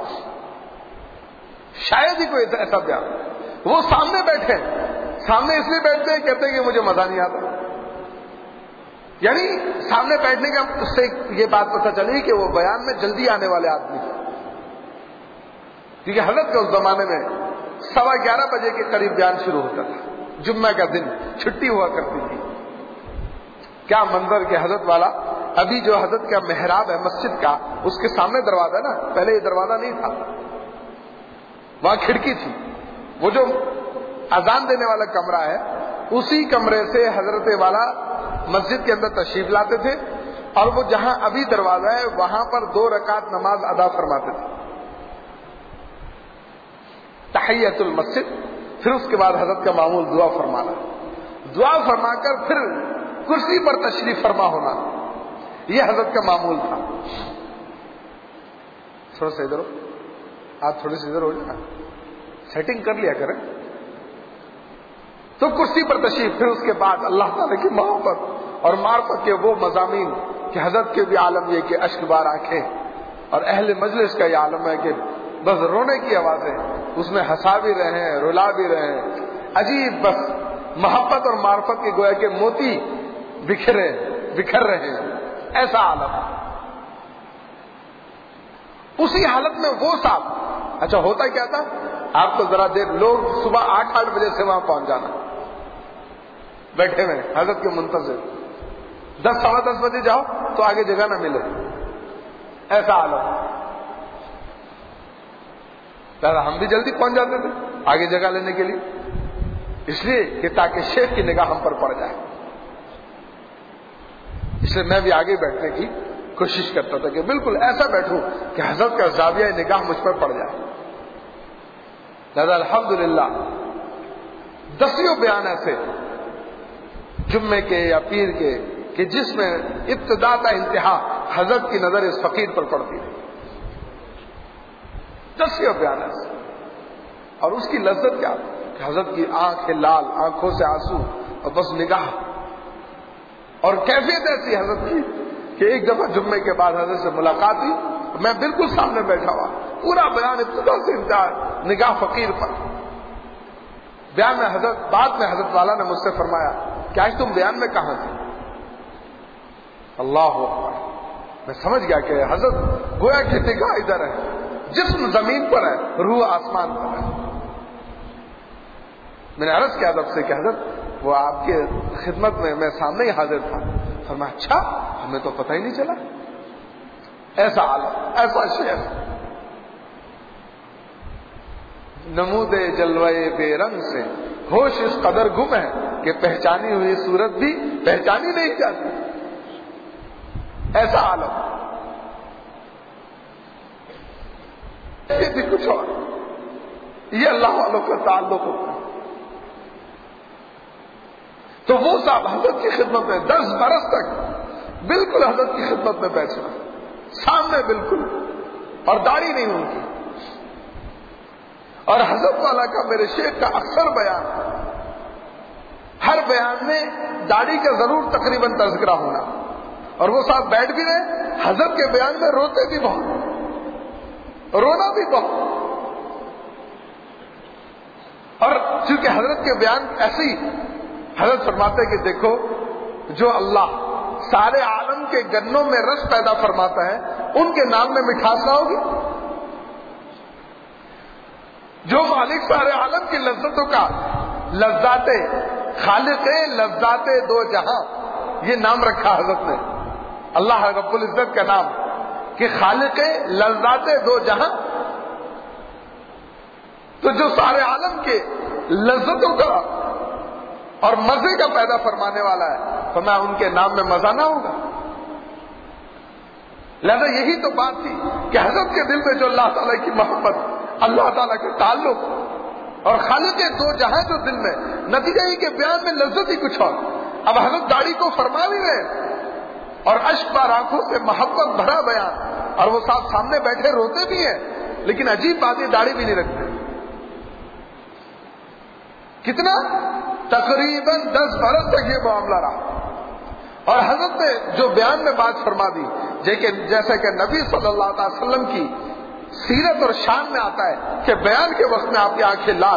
Speaker 1: شاید ہی کوئی ایسا بیان۔ وہ سامنے بیٹھے، سامنے اس لیے بیٹھتے ہیں کہتے ہیں کہ مجھے مزہ نہیں آتا، یعنی سامنے بیٹھنے کا اس سے یہ بات پتہ چلی کہ وہ بیان میں جلدی آنے والے آدمی تھے، کیونکہ حضرت کے اس زمانے میں 11:15 بجے کے قریب بیان شروع ہوتا تھا، جمعہ کا دن چھٹی ہوا کرتی تھی۔ کیا منظر کہ حضرت والا، ابھی جو حضرت کا محراب ہے مسجد کا، اس کے سامنے دروازہ ہے نا، پہلے یہ دروازہ نہیں تھا، وہاں کھڑکی تھی، وہ جو اذان دینے والا کمرہ ہے اسی کمرے سے حضرت والا مسجد کے اندر تشریف لاتے تھے، اور وہ جہاں ابھی دروازہ ہے وہاں پر 2 رکعت نماز ادا فرماتے تھے، تحیۃ المسجد، پھر اس کے بعد حضرت کا معمول دعا فرمانا، دعا فرما کر پھر کرسی پر تشریف فرما ہونا، یہ حضرت کا معمول تھا۔ تھوڑا سا ادھر ہو، آپ تھوڑی سی ادھر ہو جائے، سیٹنگ کر لیا کریں۔ تو کرسی پر تشریف، پھر اس کے بعد اللہ تعالیٰ کی محبت اور معرفت کے وہ مضامین کہ حضرت کے بھی عالم یہ کہ اشک بار آنکھیں، اور اہل مجلس کا یہ عالم ہے کہ بس رونے کی آوازیں، اس میں ہنسا بھی رہے ہیں رلا بھی رہے ہیں، عجیب بس محبت اور معرفت کے گویا کہ موتی بکھر رہے ہیں، ایسا عالم۔ اسی حالت میں وہ صاحب، اچھا ہوتا کیا تھا، آپ تو ذرا دیر، لوگ صبح 8 بجے سے وہاں پہنچ جانا، بیٹھے ہوئے حضرت کے منتظر، 10 سوا 10 بجے جاؤ تو آگے جگہ نہ ملے، ایسا عالم۔ ہم بھی جلدی پہنچ جاتے تھے آگے جگہ لینے کے لیے، اس لیے کہ تاکہ شیخ کی نگاہ ہم پر پڑ جائے، اس لیے میں بھی آگے بیٹھنے کی کوشش کرتا تھا کہ بالکل ایسا بیٹھوں کہ حضرت کا زاویہ نگاہ مجھ پر پڑ جائے۔ لہذا الحمدللہ 10 بیان ایسے جمعے کے یا پیر کے کہ جس میں ابتدا تا انتہا حضرت کی نظر اس فقیر پر پڑتی ہے، 10 بیان ایسے، اور اس کی لذت کیا کہ حضرت کی آنکھیں لال، آنکھوں سے آنسو، اور بس نگاہ، اور کیفیت ایسی حضرت کی کہ ایک دفعہ جمعے کے بعد حضرت سے ملاقات ہوئی، میں بالکل سامنے بیٹھا ہوا، پورا بیان ابتدا سے انتہا نگاہ فقیر پر۔ بیان میں حضرت، بعد میں حضرت والا نے مجھ سے فرمایا کہ آج تم بیان میں کہاں تھے؟ اللہ اکبر، میں سمجھ گیا کہ حضرت گویا کہ نگاہ ادھر ہے، جسم زمین پر ہے، روح آسمان پر ہے۔ میں نے عرض کیا ادب سے کہ حضرت وہ آپ کے خدمت میں سامنے ہی حاضر تھا۔ فرمایا اچھا، ہمیں تو پتہ ہی نہیں چلا، ایسا عالم، ایسا شیخ، نمود جلوے بے رنگ سے ہوش اس قدر گم ہے کہ پہچانی ہوئی صورت بھی پہچانی نہیں جاتی، ایسا عالم۔ یہ بھی کچھ اور، یہ اللہ والوں کا تعلق ہوتا ہے۔ تو وہ صاحب حضرت کی خدمت میں 10 برس تک بالکل حضرت کی خدمت میں بیٹھا، سامنے بالکل، اور داڑھی نہیں ان کی، اور حضرت والا کا میرے شیخ کا اکثر بیان، ہر بیان میں داڑھی کا ضرور تقریباً تذکرہ ہونا، اور وہ صاحب بیٹھ بھی رہے، حضرت کے بیان میں روتے بھی بہت، رونا بھی بہت، اور چونکہ حضرت کے بیان ایسی، حضرت فرماتے کہ دیکھو جو اللہ سارے عالم کے گنوں میں رس پیدا فرماتا ہے، ان کے نام میں مٹھاس نہ ہوگی؟ جو مالک سارے عالم کی لذتوں کا، لذات خالق لذات دو جہاں، یہ نام رکھا حضرت نے، اللہ رب العزت کا نام، کہ خالق لذات دو جہاں، تو جو سارے عالم کے لذتوں کا اور مزے کا پیدا فرمانے والا ہے، فرمایا ان کے نام میں مزہ نہ ہوگا؟ لہذا یہی تو بات تھی کہ حضرت کے دل میں جو اللہ تعالیٰ کی محبت، اللہ تعالیٰ کے تعلق اور خالق دو جہاں جو دل میں، نتیجہ یہ کہ بیان میں لذت ہی کچھ اور۔ اب حضرت داڑھی کو فرما بھی رہے اور اشک بار آنکھوں سے محبت بھرا بیان، اور وہ صاحب سامنے بیٹھے روتے بھی ہیں، لیکن عجیب بات ہے داڑھی بھی نہیں رکھتے۔ کتنا؟ تقریباً 10 برس تک یہ معاملہ رہا، اور حضرت نے جو بیان میں بات فرما دی، جیسے کہ نبی صلی اللہ علیہ وسلم کی سیرت اور شان میں آتا ہے کہ بیان کے وقت میں آپ کی آنکھیں لال،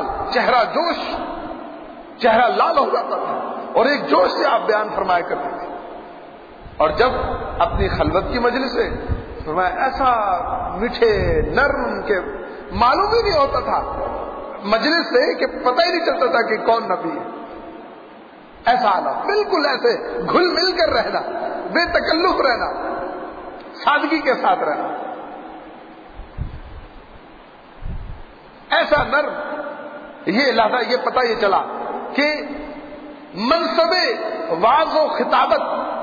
Speaker 1: چہرہ لال ہو جاتا تھا، اور ایک جوش سے آپ بیان فرمایا کرتے تھے۔ اور جب اپنی خلوت کی مجلس سے فرمایا ایسا میٹھے نرم کہ معلوم ہی نہیں ہوتا تھا مجلس سے کہ پتہ ہی نہیں چلتا تھا کہ کون نبی ہے۔ ایسا حالت، بالکل ایسے گھل مل کر رہنا، بے تکلف رہنا، سادگی کے ساتھ رہنا، ایسا نرم۔ یہ لہذا یہ پتہ یہ چلا کہ منصب واعظ و خطابت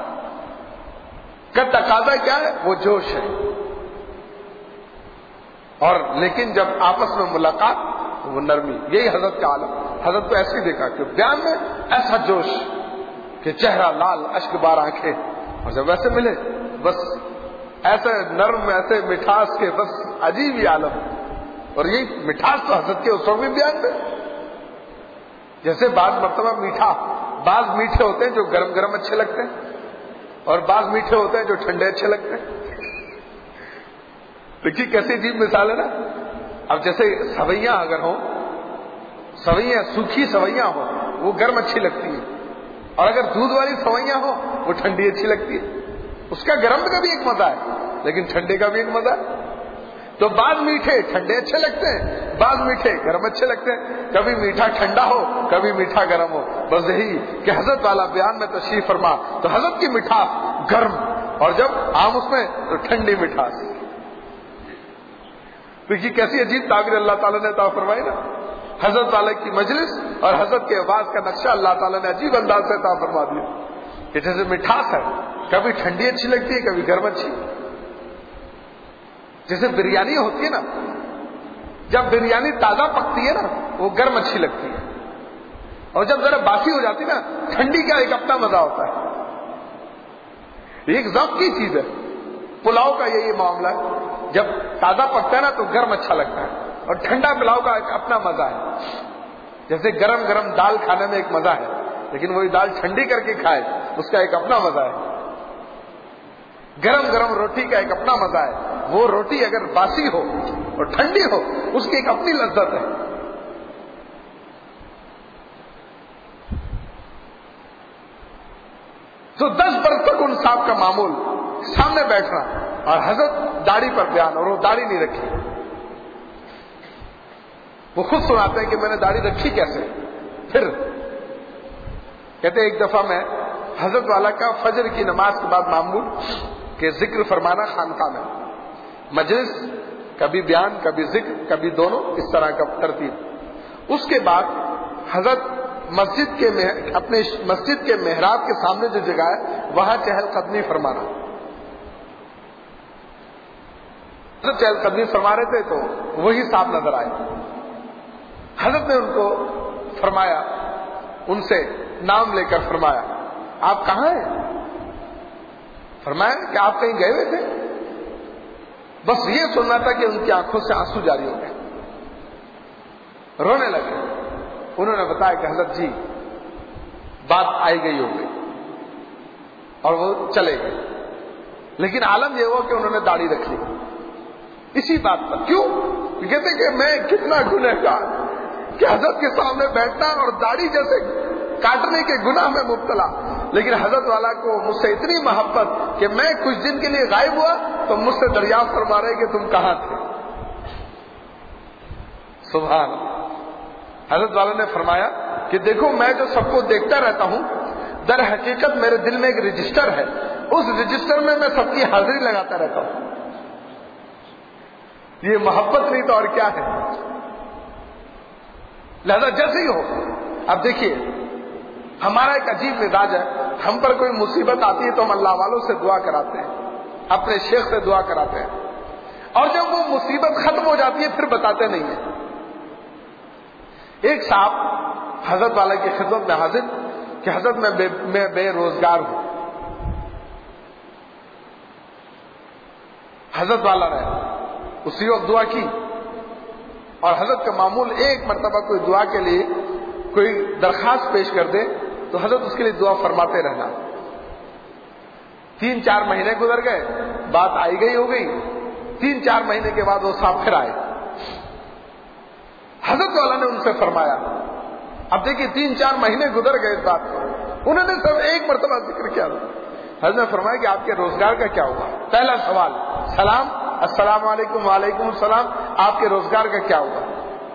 Speaker 1: کا تقاضا کیا ہے؟ وہ جوش ہے۔ اور لیکن جب آپس میں ملاقات، وہ نرمی۔ یہی حضرت کا عالم، حضرت کو ایسے ہی دیکھا کہ بیان میں ایسا جوش کہ چہرہ لال، اشک بار آنکھیں، اور جب ویسے ملے بس ایسے نرم، ایسے مٹھاس کے، بس عجیب ہی عالم۔ اور یہی مٹھاس تو حضرت کے اس وقت بھی بیان میں، جیسے بعض مرتبہ بعض میٹھے ہوتے ہیں جو گرم گرم اچھے لگتے ہیں، اور بعض میٹھے ہوتے ہیں جو ٹھنڈے اچھے لگتے ہیں۔ دیکھیے کیسی عجیب مثال ہے نا۔ اب جیسے سویاں اگر ہوں، سوکھی سویاں ہوں، وہ گرم اچھی لگتی ہیں، اور اگر دودھ والی سویاں ہوں وہ ٹھنڈی اچھی لگتی ہے۔ اس کا گرم کا بھی ایک مزہ ہے، لیکن ٹھنڈے کا بھی ایک مزہ ہے۔ تو بعض میٹھے ٹھنڈے اچھے لگتے ہیں، بعض میٹھے گرم اچھے لگتے ہیں، کبھی میٹھا ٹھنڈا ہو، کبھی میٹھا گرم ہو۔ بس یہی کہ حضرت والا بیان میں تشریف فرما تو حضرت کی مٹھاس گرم، اور جب عام اس میں تو ٹھنڈی مٹھاس۔ دیکھیے کیسی عجیب تعبیر اللہ تعالیٰ نے عطا فرمائی نا۔ حضرت والا کی مجلس اور حضرت کے آواز کا نقشہ اللہ تعالیٰ نے عجیب انداز سے عطا فرما دیا کہ جیسے مٹھاس ہے، کبھی ٹھنڈی اچھی لگتی ہے، کبھی گرم اچھی۔ جیسے بریانی ہوتی ہے نا، جب بریانی تازہ پکتی ہے نا وہ گرم اچھی لگتی ہے، اور جب ذرا باسی ہو جاتی ہے نا، ٹھنڈی کا ایک اپنا مزہ ہوتا ہے۔ ایک ذوق کی چیز ہے۔ پلاؤ کا یہی معاملہ ہے، جب تازہ پکتا ہے نا تو گرم اچھا لگتا ہے، اور ٹھنڈا پلاؤ کا ایک اپنا مزہ ہے۔ جیسے گرم گرم دال کھانے میں ایک مزہ ہے، لیکن وہی دال ٹھنڈی کر کے کھائے اس کا ایک اپنا مزہ ہے۔ گرم گرم روٹی کا ایک اپنا مزہ ہے، وہ روٹی اگر باسی ہو اور ٹھنڈی ہو اس کی ایک اپنی لذت ہے۔ تو 10 برس تک ان صاحب کا معمول سامنے بیٹھنا، اور حضرت داڑھی پر بیان، اور وہ داڑھی نہیں رکھی۔ وہ خود سناتے ہیں کہ میں نے داڑھی رکھی کیسے۔ پھر کہتے ایک دفعہ میں حضرت والا کا فجر کی نماز کے بعد معمول کہ ذکر فرمانا خانقاہ میں، مجلس، کبھی بیان، کبھی ذکر، کبھی دونوں، اس طرح کا ترتیب۔ اس کے بعد حضرت اپنے مسجد کے محراب کے سامنے جو جگہ ہے وہاں چہل قدمی فرمانا۔ حضرت چہل قدمی فرما رہے تھے تو وہی صاحب نظر آئے۔ حضرت نے ان کو فرمایا، ان سے نام لے کر فرمایا آپ کہاں ہیں؟ فرمایا کہ آپ کہیں گئے ہوئے تھے؟ بس یہ سننا تھا کہ ان کی آنکھوں سے آنسو جاری ہو گئے، رونے لگے۔ انہوں نے بتایا کہ حضرت جی بات آئی گئی ہو گئی، اور وہ چلے گئے، لیکن عالم یہ ہوا کہ انہوں نے داڑھی رکھ لی اسی بات پر۔ کیوں؟ کہتے کہ میں کتنا گنہگار کہ حضرت کے سامنے بیٹھنا اور داڑھی جیسے کاٹنے کے گناہ میں مبتلا، لیکن حضرت والا کو مجھ سے اتنی محبت کہ میں کچھ دن کے لیے غائب ہوا تو مجھ سے دریافت فرما رہے کہ تم کہاں تھے۔ سبحان اللہ۔ حضرت والا نے فرمایا کہ دیکھو میں جو سب کو دیکھتا رہتا ہوں، در حقیقت میرے دل میں ایک رجسٹر ہے، اس رجسٹر میں سب کی حاضری لگاتا رہتا ہوں۔ یہ محبت نہیں تو اور کیا ہے؟ لہذا جیسے ہی ہو، اب دیکھیے ہمارا ایک عجیب مزاج ہے، ہم پر کوئی مصیبت آتی ہے تو ہم اللہ والوں سے دعا کراتے ہیں، اپنے شیخ سے دعا کراتے ہیں، اور جب وہ مصیبت ختم ہو جاتی ہے پھر بتاتے نہیں ہیں۔ ایک صاحب حضرت والا کی خدمت میں حاضر کہ حضرت میں بے روزگار ہوں۔ حضرت والا نے اسی وقت دعا کی، اور حضرت کا معمول ایک مرتبہ کوئی دعا کے لیے کوئی درخواست پیش کر دے تو حضرت اس کے لیے دعا فرماتے رہنا۔ 3-4 مہینے گزر گئے، بات آئی گئی ہو گئی، 3-4 مہینے کے بعد وہ صاحب پھر آئے۔ حضرت والا نے ان سے فرمایا، اب دیکھیے 3-4 مہینے گزر گئے اس بات کو، انہوں نے صرف ایک مرتبہ ذکر کیا۔ حضرت نے فرمایا کہ آپ کے روزگار کا کیا ہوا؟ پہلا سوال سلام، السلام علیکم، وعلیکم السلام، آپ کے روزگار کا کیا ہوا؟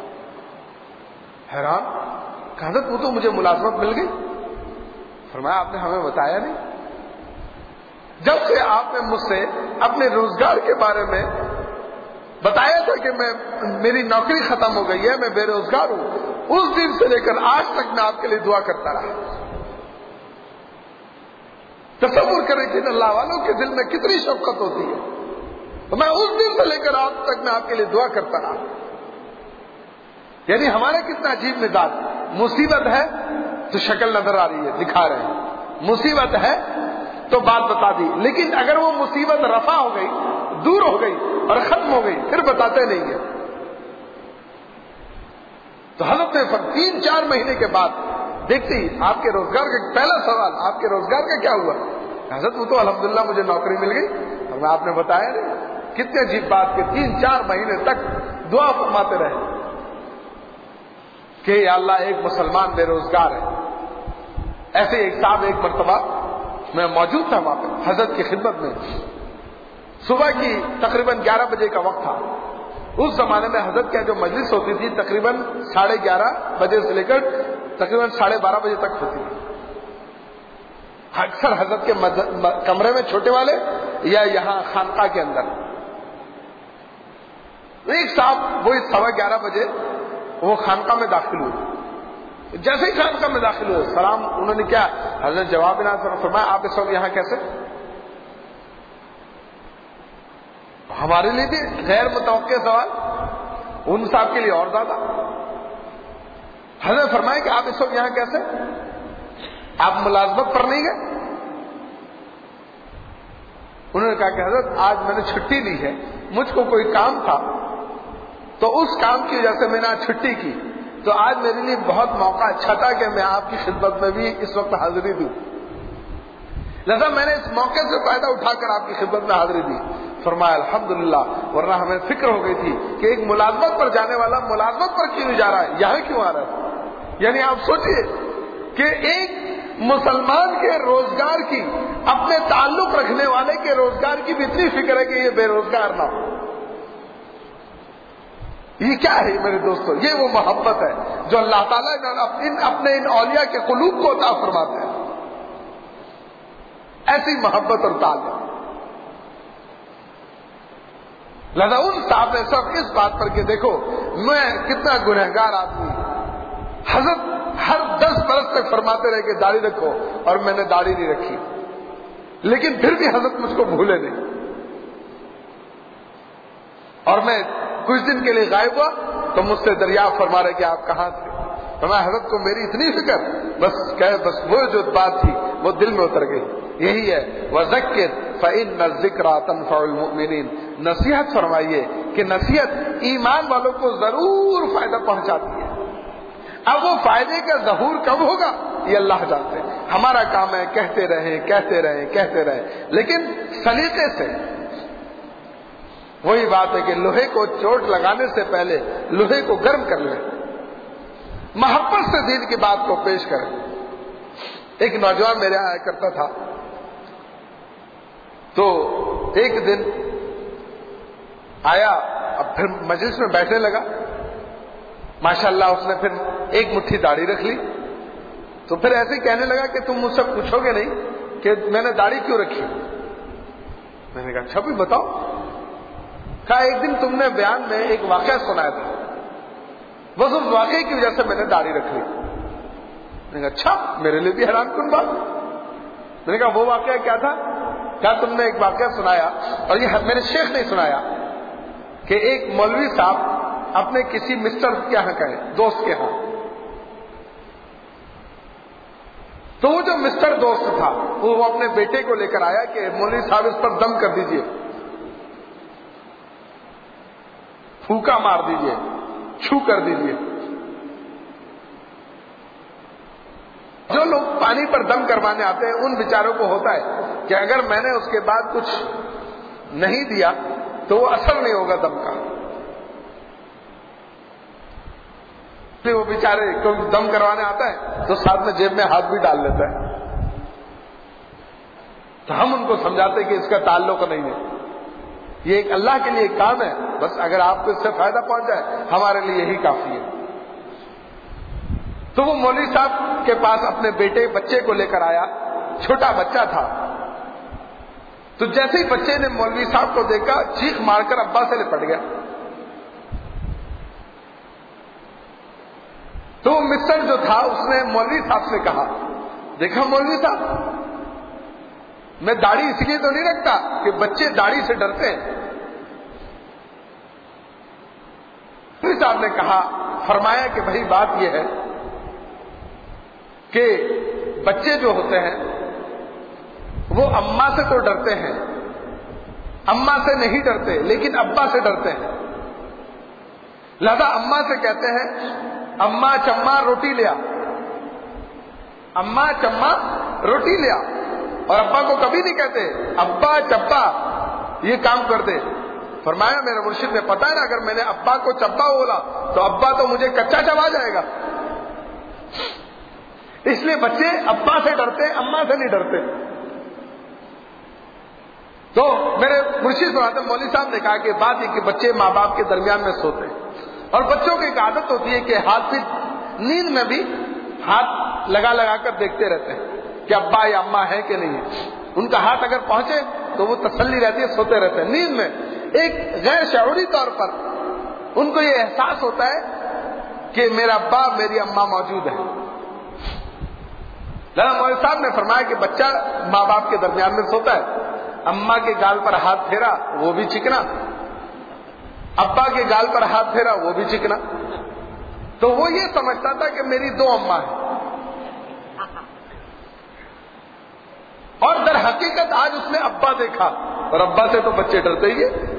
Speaker 1: حیران کہ حضرت وہ تو مجھے ملازمت مل گئی۔ فرمایا آپ نے ہمیں بتایا نہیں، جب سے آپ نے مجھ سے اپنے روزگار کے بارے میں بتایا تھا کہ میری نوکری ختم ہو گئی ہے، میں بے روزگار ہوں، اس دن سے لے کر آج تک میں آپ کے لیے دعا کرتا رہا۔ تصور کریں کہ اللہ والوں کے دل میں کتنی شفقت ہوتی ہے، تو میں اس دن سے لے کر آج تک میں آپ کے لیے دعا کرتا رہا۔ یعنی ہمارا کتنا عجیب مزاج، مصیبت ہے تو شکل نظر آ رہی ہے، دکھا رہے ہیں، مصیبت ہے تو بات بتا دی، لیکن اگر وہ مصیبت رفع ہو گئی، دور ہو گئی اور ختم ہو گئی پھر بتاتے نہیں ہیں۔ تو حضرت نے 3-4 مہینے کے بعد دیکھتے ہی آپ کے روزگار کا پہلا سوال، آپ کے روزگار کا کیا ہوا؟ حضرت وہ تو الحمدللہ مجھے نوکری مل گئی، اور میں آپ نے بتایا نہیں۔ کتنے عجیب بات کہ 3-4 مہینے تک دعا فرماتے رہے کہ یا اللہ ایک مسلمان بے روزگار ہے۔ ایسے ایک صاحب ایک مرتبہ میں موجود تھا وہاں پہ حضرت کی خدمت میں، صبح کی تقریباً 11 بجے کا وقت تھا۔ اس زمانے میں حضرت کی جو مجلس ہوتی تھی تقریباً 11:30 بجے سے لے کر تقریباً 12:30 بجے تک ہوتی تھی۔ اکثر حضرت کے کمرے میں چھوٹے والے یا یہاں خانقاہ کے اندر۔ ایک صاحب وہی 11:15 بجے وہ خانقاہ میں داخل ہوئے۔ جیسے ہی خانقاہ میں داخل ہوئے سلام انہوں نے کیا، حضرت جواب نہ فرمایا آپ اس وقت یہاں کیسے؟ ہمارے لیے بھی غیر متوقع سوال، ان صاحب کے لیے اور زیادہ۔ حضرت فرمایا کہ آپ اس وقت یہاں کیسے؟ آپ ملازمت پر نہیں گئے؟ انہوں نے کہا کہ حضرت آج میں نے چھٹی لی ہے، مجھ کو کوئی کام تھا تو اس کام کی وجہ سے میں نے آج چھٹی کی، تو آج میرے لیے بہت موقع اچھا تھا کہ میں آپ کی خدمت میں بھی اس وقت حاضری دوں، لہذا میں نے اس موقع سے فائدہ اٹھا کر آپ کی خدمت میں حاضری دی۔ فرمایا الحمدللہ، ورنہ ہمیں فکر ہو گئی تھی کہ ایک ملازمت پر جانے والا ملازمت پر کیوں نہیں جا رہا ہے، یہاں کیوں آ رہا ہے؟ یعنی آپ سوچئے کہ ایک مسلمان کے روزگار کی، اپنے تعلق رکھنے والے کے روزگار کی بھی اتنی فکر ہے کہ یہ بے روزگار نہ ہو۔ یہ کیا ہے میرے دوستو؟ یہ وہ محبت ہے جو اللہ تعالیٰ اپنے ان اولیاء کے قلوب کو عطا فرماتے ہیں، ایسی محبت اور تعلق۔ لہذا ان صاحب نے سب اس بات پر کہ دیکھو میں کتنا گنہگار آدمی، حضرت ہر 10 برس تک فرماتے رہے کہ داڑھی رکھو، اور میں نے داڑھی نہیں رکھی، لیکن پھر بھی حضرت مجھ کو بھولے نہیں، اور میں کچھ دن کے لیے غائب ہوا تو مجھ سے دریافت فرما رہے کہ آپ کہاں تھے؟ میں حضرت کو میری اتنی فکر، بس وہ جو بات تھی وہ دل میں اتر گئی۔ یہی ہے وَذَكِّرْ فَإِنَّ الذِّكْرَىٰ تَنفَعُ الْمُؤْمِنِينَ، نصیحت فرمائیے کہ نصیحت ایمان والوں کو ضرور فائدہ پہنچاتی ہے۔ اب وہ فائدے کا ظہور کب ہوگا یہ اللہ جانتے ہیں، ہمارا کام ہے کہتے رہیں، لیکن سلیقے سے۔ وہی بات ہے کہ لوہے کو چوٹ لگانے سے پہلے لوہے کو گرم کر لیں، محبت سے دین کی بات کو پیش کریں۔ ایک نوجوان میرے آیا کرتا تھا، تو ایک دن آیا، اب پھر مجلس میں بیٹھنے لگا، ماشاءاللہ اس نے پھر ایک مٹھی داڑھی رکھ لی، تو پھر ایسے ہی کہنے لگا کہ تم مجھ سے پوچھو گے نہیں کہ میں نے داڑھی کیوں رکھی؟ میں نے کہا اچھا بھی بتاؤ۔ کہا ایک دن تم نے بیان میں ایک واقعہ سنایا تھا، بس اس واقعے کی وجہ سے میں نے داڑھی رکھ لی۔ میں نے کہا اچھا، میرے لیے بھی حیران کن بات۔ میں نے کہا وہ واقعہ کیا تھا؟ کہا تم نے ایک واقعہ سنایا، اور یہ میرے شیخ نے سنایا، کہ ایک مولوی صاحب اپنے کسی مسٹر کے یہاں گئے، دوست کے ہاں، تو وہ جو مسٹر دوست تھا وہ اپنے بیٹے کو لے کر آیا کہ مولوی صاحب اس پر دم کر دیجئے، پھونکا مار دیجئے، چھو کر دیجئے۔ جو لوگ پانی پر دم کروانے آتے ہیں ان بیچاروں کو ہوتا ہے کہ اگر میں نے اس کے بعد کچھ نہیں دیا تو وہ اثر نہیں ہوگا دم کا، وہ بیچارے کوئی دم کروانے آتا ہے تو ساتھ میں جیب میں ہاتھ بھی ڈال لیتا ہے۔ تو ہم ان کو سمجھاتے کہ اس کا تعلق نہیں ہے، یہ ایک اللہ کے لیے کام ہے، بس اگر آپ کو اس سے فائدہ پہنچ جائے ہمارے لیے یہی کافی ہے۔ تو وہ مولوی صاحب کے پاس اپنے بچے کو لے کر آیا، چھوٹا بچہ تھا۔ تو جیسے ہی بچے نے مولوی صاحب کو دیکھا چیخ مار کر ابا سے لپٹ گیا۔ تو وہ مسٹر جو تھا اس نے مولوی صاحب سے کہا، دیکھا مولوی صاحب، میں داڑھی اس لیے تو نہیں رکھتا کہ بچے داڑھی سے ڈرتے ہیں۔ مولوی صاحب نے کہا، فرمایا کہ بھائی بات یہ ہے کہ بچے جو ہوتے ہیں وہ اماں سے تو ڈرتے ہیں، اماں سے نہیں ڈرتے لیکن ابا سے ڈرتے ہیں۔ لہذا اماں سے کہتے ہیں اماں چما روٹی لیا، اماں چما روٹی لیا، اور ابا کو کبھی نہیں کہتے ابا چبا یہ کام کر دے۔ فرمایا میرے مرشد نے پتا ہے نا، اگر میں نے ابا کو چبا بولا تو ابا تو مجھے کچا چبا جائے گا، اس لیے بچے ابا سے ڈرتے ہیں، اماں سے نہیں ڈرتے۔ تو میرے مرشد فرماتے مولوی صاحب نے کہا کہ بات یہ کہ بچے ماں باپ کے درمیان میں سوتے ہیں، اور بچوں کی ایک عادت ہوتی ہے کہ ہاتھ سے نیند میں بھی ہاتھ لگا لگا کر دیکھتے رہتے ہیں کہ ابا یا اماں ہے کہ نہیں ہے۔ ان کا ہاتھ اگر پہنچے تو وہ تسلی رہتی ہے، سوتے رہتے ہیں نیند میں۔ ایک غیر شعوری طور پر ان کو یہ احساس ہوتا ہے کہ میرا ابا میری اماں موجود ہے۔ مولوی صاحب نے فرمایا کہ بچہ ماں باپ کے درمیان میں سوتا ہے، اماں کے گال پر ہاتھ پھیرا وہ بھی چکنا، ابا کے گال پر ہاتھ پھیرا وہ بھی چکنا، تو وہ یہ سمجھتا تھا کہ میری دو اماں ہیں، اور در حقیقت آج اس نے ابا دیکھا، اور ابا سے تو بچے ڈرتے ہی ہیں۔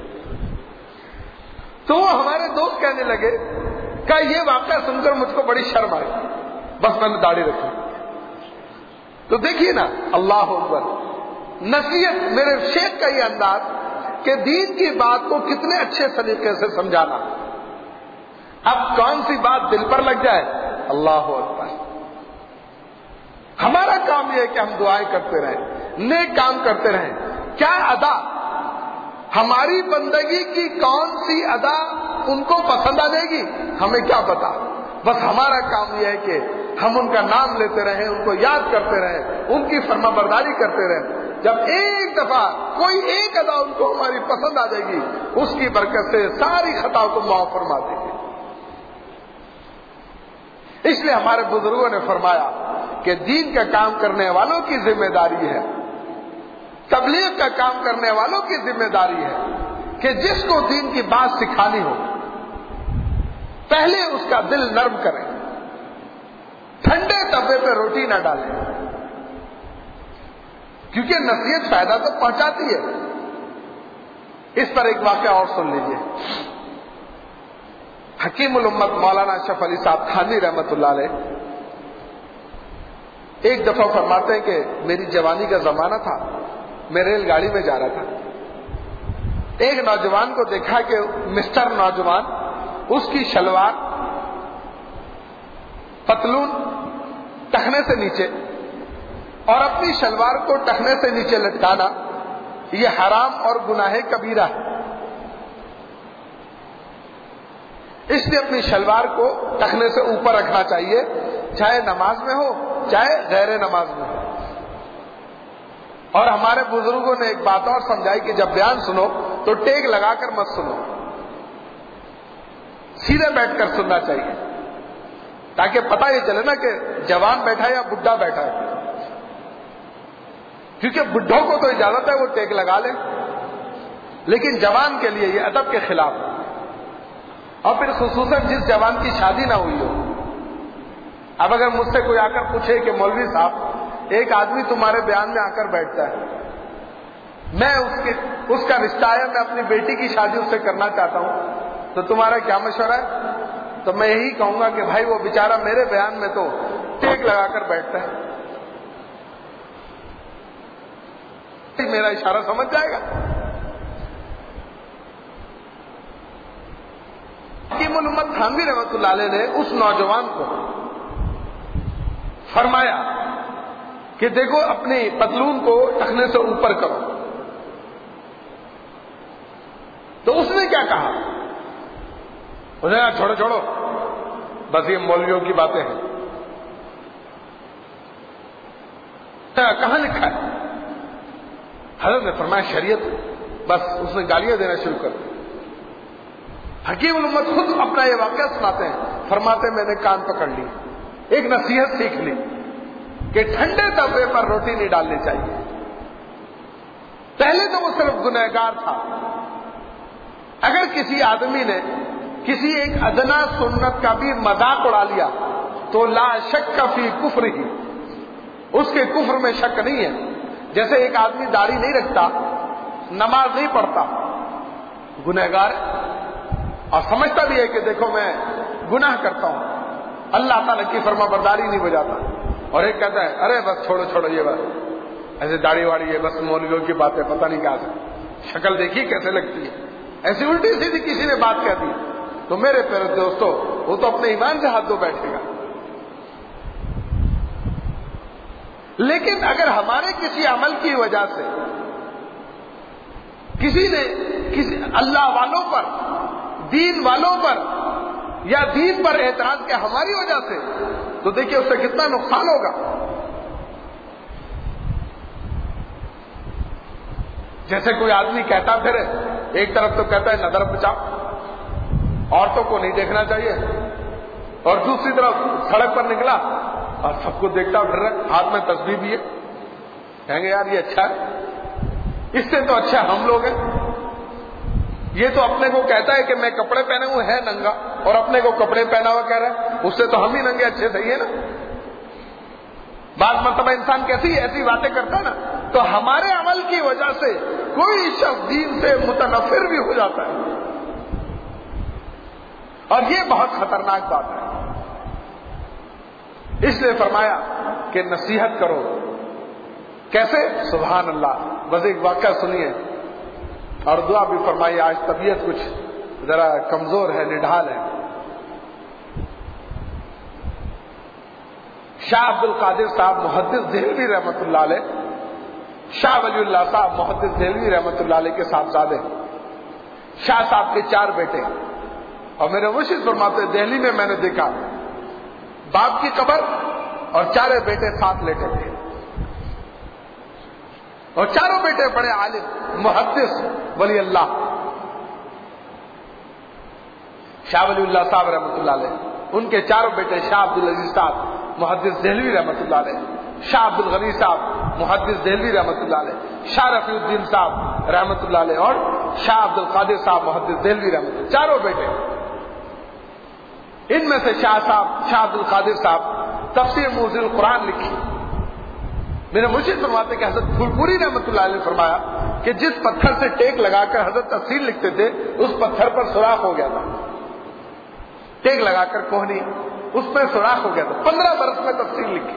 Speaker 1: تو وہ ہمارے دوست کہنے لگے کہ یہ واقعہ سن کر مجھ کو بڑی شرم آئی، بس میں نے داڑھی رکھی۔ تو دیکھیے نا، اللہ اکبر، نصیحت میرے شیخ کا یہ انداز کہ دین کی بات کو کتنے اچھے طریقے سے سمجھانا۔ اب کون سی بات دل پر لگ جائے، اللہ اکبر۔ ہمارا کام یہ ہے کہ ہم دعائیں کرتے رہیں، نیک کام کرتے رہیں۔ کیا ادا، ہماری بندگی کی کون سی ادا ان کو پسند آ جائے گی ہمیں کیا پتا، بس ہمارا کام یہ ہے کہ ہم ان کا نام لیتے رہیں، ان کو یاد کرتے رہیں، ان کی فرما برداری کرتے رہیں۔ جب ایک دفعہ کوئی ایک ادا ان کو ہماری پسند آ جائے گی، اس کی برکت سے ساری خطاؤں کو معاف فرما دیں گے۔ اس لیے ہمارے بزرگوں نے فرمایا کہ دین کا کام کرنے والوں کی ذمہ داری ہے، تبلیغ کا کام کرنے والوں کی ذمہ داری ہے کہ جس کو دین کی بات سکھانی ہو پہلے اس کا دل نرم کریں، ٹھنڈے تبے پہ روٹی نہ ڈالیں، کیونکہ نصیحت فائدہ تو پہنچاتی ہے۔ اس پر ایک واقعہ اور سن لیجیے۔ حکیم الامت مولانا اشرف علی صاحب تھانوی رحمت اللہ علیہ ایک دفعہ فرماتے ہیں کہ میری جوانی کا زمانہ تھا، میں ریل گاڑی میں جا رہا تھا، ایک نوجوان کو دیکھا کہ مسٹر نوجوان، اس کی شلوار پتلون ٹخنے سے نیچے اور اپنی شلوار کو ٹخنے سے نیچے لٹکانا یہ حرام اور گناہ کبیرہ ہے، اس لیے اپنی شلوار کو ٹخنے سے اوپر رکھنا چاہیے، چاہے نماز میں ہو چاہے غیر نماز میں ہو۔ اور ہمارے بزرگوں نے ایک بات اور سمجھائی کہ جب بیان سنو تو ٹیک لگا کر مت سنو، سیدھے بیٹھ کر سننا چاہیے، تاکہ پتہ یہ چلے نا کہ جوان بیٹھا ہے یا بڈھا بیٹھا ہے، کیونکہ بڈھوں کو تو اجازت ہے وہ ٹیک لگا لیں، لیکن جوان کے لیے یہ ادب کے خلاف ہے۔ اور پھر خصوصاً جس جوان کی شادی نہ ہوئی ہو، اب اگر مجھ سے کوئی آ کر پوچھے کہ مولوی صاحب ایک آدمی تمہارے بیان میں آ کر بیٹھتا ہے، میں اس کا رشتہ ہے، میں اپنی بیٹی کی شادی اس سے کرنا چاہتا ہوں، تو تمہارا کیا مشورہ ہے؟ تو میں یہی کہوں گا کہ بھائی وہ بیچارہ میرے بیان میں تو ٹیک لگا کر بیٹھتا ہے، میرا اشارہ سمجھ جائے گا۔ حکیم الامت تھانوی رحمۃ اللہ علیہ نے اس نوجوان کو فرمایا کہ دیکھو اپنی پتلون کو ٹخنے سے اوپر کرو، تو اس نے کیا کہا؟ اس نے کہا چھوڑو چھوڑو، بس یہ مولویوں کی باتیں ہیں۔ کہاں لکھا ہے؟ حضرت نے فرمایا شریعت، بس اس نے گالیاں دینا شروع کر دی۔ حکیم الامت خود اپنا یہ واقعہ سناتے ہیں، فرماتے میں نے کان پکڑ لی، ایک نصیحت سیکھ لی کہ ٹھنڈے تبے پر روٹی نہیں ڈالنی چاہیے۔ پہلے تو وہ صرف گنہگار تھا، اگر کسی آدمی نے کسی ایک ادنا سنت کا بھی مذاق اڑا لیا تو لا شک فی کفر ہی، اس کے کفر میں شک نہیں ہے۔ جیسے ایک آدمی داڑھی نہیں رکھتا، نماز نہیں پڑھتا، گنہگار اور سمجھتا بھی ہے کہ دیکھو میں گناہ کرتا ہوں، اللہ تعالیٰ کی فرما برداری نہیں بجاتا، اور ایک کہتا ہے ارے بس چھوڑو چھوڑو یہ بات، ایسے داڑھی واڑی ہے، بس مولویوں کی باتیں پتہ نہیں کیا سے، شکل دیکھی کیسے لگتی ہے، ایسی الٹی سیدھی کسی نے بات کہہ دی تو میرے پیارے دوستو وہ تو اپنے ایمان سے ہاتھ دھو بیٹھے گا۔ لیکن اگر ہمارے کسی عمل کی وجہ سے کسی نے اللہ والوں پر، دین والوں پر یا دین پر اعتراض کیا ہماری وجہ سے، تو دیکھیے اس سے کتنا نقصان ہوگا۔ جیسے کوئی آدمی کہتا پھر ایک طرف تو کہتا ہے نظر بچاؤ، عورتوں کو نہیں دیکھنا چاہیے، اور دوسری طرف سڑک پر نکلا اور سب کو دیکھتا پھر رہا، ہاتھ میں تسبیح بھی ہے، کہیں گے یار یہ اچھا ہے، اس سے تو اچھا ہم لوگ ہیں۔ یہ تو اپنے کو کہتا ہے کہ میں کپڑے پہنے ہوئے ہے ننگا، اور اپنے کو کپڑے پہنا ہوا کہہ رہا ہے، اس سے تو ہم ہی ننگے اچھے صحیح ہے نا۔ بعض مرتبہ انسان کیسی ایسی باتیں کرتا ہے نا، تو ہمارے عمل کی وجہ سے کوئی شخص دین سے متنفر بھی ہو جاتا ہے، اور یہ بہت خطرناک بات ہے۔ اس لیے فرمایا کہ نصیحت کرو، کیسے؟ سبحان اللہ، بس ایک واقعہ سنیے اور دعا بھی فرمائیے۔ آج طبیعت کچھ ذرا کمزور ہے، نڈھال ہے۔ شاہ عبد القادر صاحب محدث دہلوی رحمۃ اللہ علیہ، شاہ ولی اللہ صاحب محدث دہلوی رحمۃ اللہ علیہ کے صاحبزادے، شاہ صاحب کے 4 بیٹے، اور میرے مرشد فرماتے ہیں دہلی میں میں نے دیکھا باپ کی قبر اور 4 بیٹے ساتھ لیٹے تھے، اور 4 بیٹے بڑے عالم محدث ولی اللہ۔ شاہ ولی اللہ صاحب رحمۃ اللہ علیہ، ان کے 4 بیٹے شاہ عبد العزیز صاحب محدث دہلوی رحمۃ اللہ علیہ، شاہ عبد الغنی صاحب محدث دہلوی رحمۃ اللہ علیہ، شاہ رفیع الدین صاحب رحمۃ اللہ علیہ، اور شاہ عبد القادر صاحب محدث دہلوی رحمۃ اللہ، 4 بیٹے۔ ان میں سے شاہ عبد القادر صاحب تفسیر موزل قرآن لکھی۔ میرے مرشد فرماتے کہ حضرت پھولپوری رحمۃ اللہ علیہ نے فرمایا کہ جس پتھر سے ٹیک لگا کر حضرت تفسیر لکھتے تھے اس پتھر پر سوراخ ہو گیا تھا، ٹیک لگا کر کوہنی اس میں سوراخ ہو گیا تھا، 15 برس میں تفسیر لکھی۔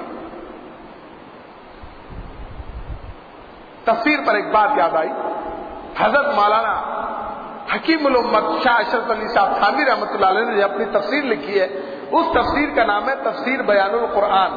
Speaker 1: تفسیر پر ایک بات یاد آئی، حضرت مولانا حکیم الامت شاہ اشرف علی صاحب تھانوی رحمۃ اللہ علیہ نے اپنی تفسیر لکھی ہے، اس تفسیر کا نام ہے تفسیر بیان القرآن۔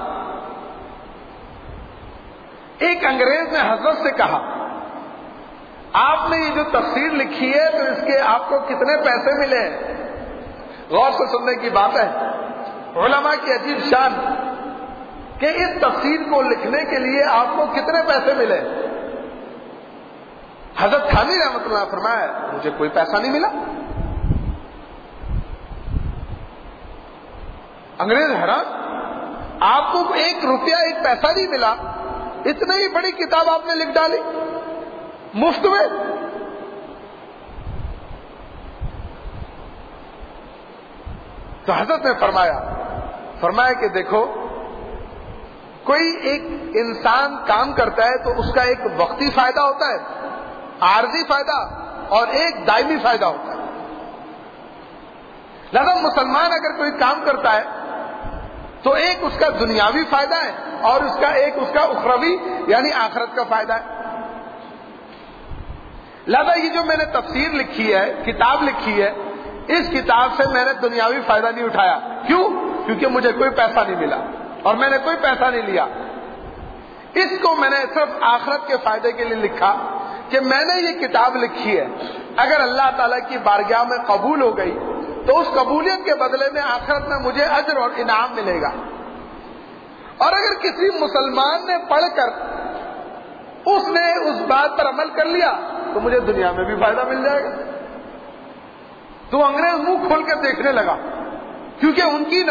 Speaker 1: ایک انگریز نے حضرت سے کہا آپ نے یہ جو تفسیر لکھی ہے تو اس کے آپ کو کتنے پیسے ملے ہیں؟ غور سے سننے کی بات ہے، علماء کی عجیب شان کہ اس تفسیر کو لکھنے کے لیے آپ کو کتنے پیسے ملے؟ حضرت تھانوی رحمۃ اللہ فرمایا مجھے کوئی پیسہ نہیں ملا. انگریز حیران, آپ کو 1 روپیہ 1 پیسہ نہیں ملا, اتنی بڑی کتاب آپ نے لکھ ڈالی مفت میں. تو حضرت نے فرمایا کہ دیکھو, کوئی ایک انسان کام کرتا ہے تو اس کا ایک وقتی فائدہ ہوتا ہے, عارضی فائدہ, اور ایک دائمی فائدہ ہوتا ہے. لہذا مسلمان اگر کوئی کام کرتا ہے تو ایک اس کا دنیاوی فائدہ ہے اور اس کا اخروی یعنی آخرت کا فائدہ ہے. لہذا یہ جو میں نے تفسیر لکھی ہے, کتاب لکھی ہے, اس کتاب سے میں نے دنیاوی فائدہ نہیں اٹھایا. کیوں؟ کیونکہ مجھے کوئی پیسہ نہیں ملا اور میں نے کوئی پیسہ نہیں لیا. اس کو میں نے صرف آخرت کے فائدے کے لیے لکھا کہ میں نے یہ کتاب لکھی ہے, اگر اللہ تعالیٰ کی بارگاہ میں قبول ہو گئی تو اس قبولیت کے بدلے میں آخرت میں مجھے اجر اور انعام ملے گا. اور اگر کسی مسلمان نے پڑھ کر اس نے اس بات پر عمل کر لیا تو مجھے دنیا میں بھی فائدہ مل جائے گا. تو انگریز منہ کھول کر دیکھنے لگا, کیونکہ ان کی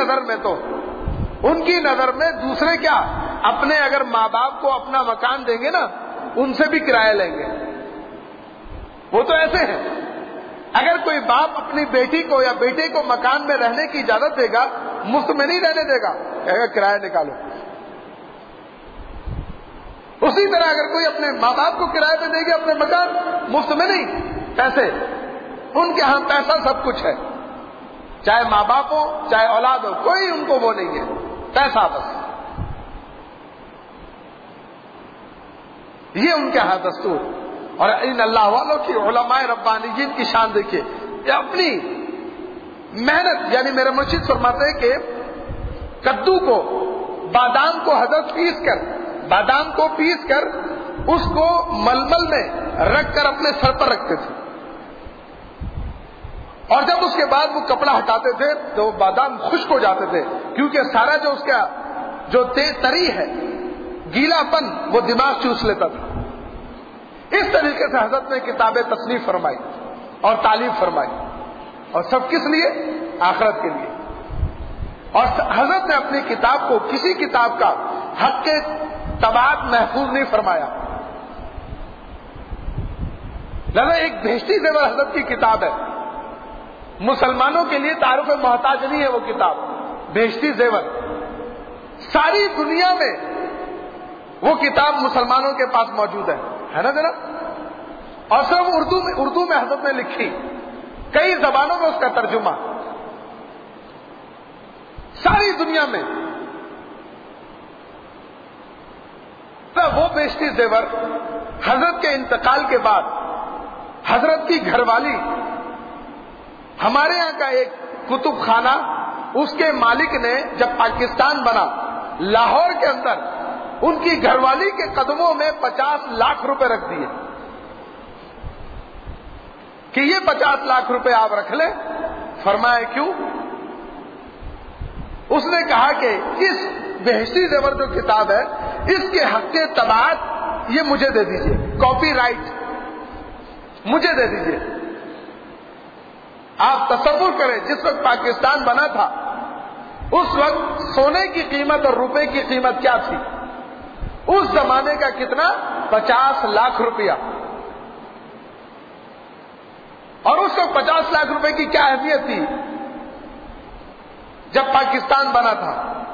Speaker 1: نظر میں دوسرے کیا, اپنے اگر ماں باپ کو اپنا مکان دیں گے نا, ان سے بھی کرایہ لیں گے. وہ تو ایسے ہیں, اگر کوئی باپ اپنی بیٹی کو یا بیٹے کو مکان میں رہنے کی اجازت دے گا, مفت میں نہیں رہنے دے گا, کہے گا کرایہ نکالو. اسی طرح اگر کوئی اپنے ماں باپ کو کرایہ پہ دے گا اپنے مکان, مفت میں نہیں, پیسے. ان کے ہاں پیسہ سب کچھ ہے, چاہے ماں باپ ہو چاہے اولاد ہو, کوئی ان کو وہ نہیں ہے, پیسہ بس. یہ ان کے ہاں دستور. اور ان اللہ والوں کی علماء ربانیین کی شان دیکھیے, یہ اپنی محنت, یعنی میرے مرشد فرماتے ہیں کہ کدو کو, بادام کو حضرت بادام کو پیس کر اس کو ململ میں رکھ کر اپنے سر پر رکھتے تھے, اور جب اس کے بعد وہ کپڑا ہٹاتے تھے تو وہ بادام خشک ہو جاتے تھے, کیونکہ سارا جو اس کا جو تری ہے, گیلا پن, وہ دماغ چوس لیتا تھا. اس طریقے سے حضرت نے کتابیں تصنیف فرمائی اور تعلیم فرمائی, اور سب کس لیے؟ آخرت کے لیے. اور حضرت نے اپنی کتاب کو, کسی کتاب کا حق کے طبعات محفوظ نہیں فرمایا. لہذا ایک بہشتی زیور حضرت کی کتاب ہے, مسلمانوں کے لیے تعارف محتاج نہیں ہے وہ کتاب, بہشتی زیور. ساری دنیا میں وہ کتاب مسلمانوں کے پاس موجود ہے نا جناب, اور صرف اردو میں حضرت نے لکھی, کئی زبانوں میں اس کا ترجمہ, ساری دنیا میں. وہ بہشتی زیور حضرت کے انتقال کے بعد حضرت کی گھر والی, ہمارے یہاں کا ایک کتب خانہ, اس کے مالک نے جب پاکستان بنا, لاہور کے اندر ان کی گھر والی کے قدموں میں 50 لاکھ روپے رکھ دیے کہ یہ 50 لاکھ روپے آپ رکھ لیں. فرمایا کیوں؟ اس نے کہا کہ اس بہشتی زیور جو کتاب ہے, اس کے حق کے طبعات یہ مجھے دے دیجئے, کاپی رائٹ مجھے دے دیجئے. آپ تصور کریں, جس وقت پاکستان بنا تھا اس وقت سونے کی قیمت اور روپے کی قیمت کیا تھی؟ اس زمانے کا کتنا؟ 50 لاکھ روپیہ. اور اس وقت 50 لاکھ روپے کی کیا اہمیت تھی جب پاکستان بنا تھا.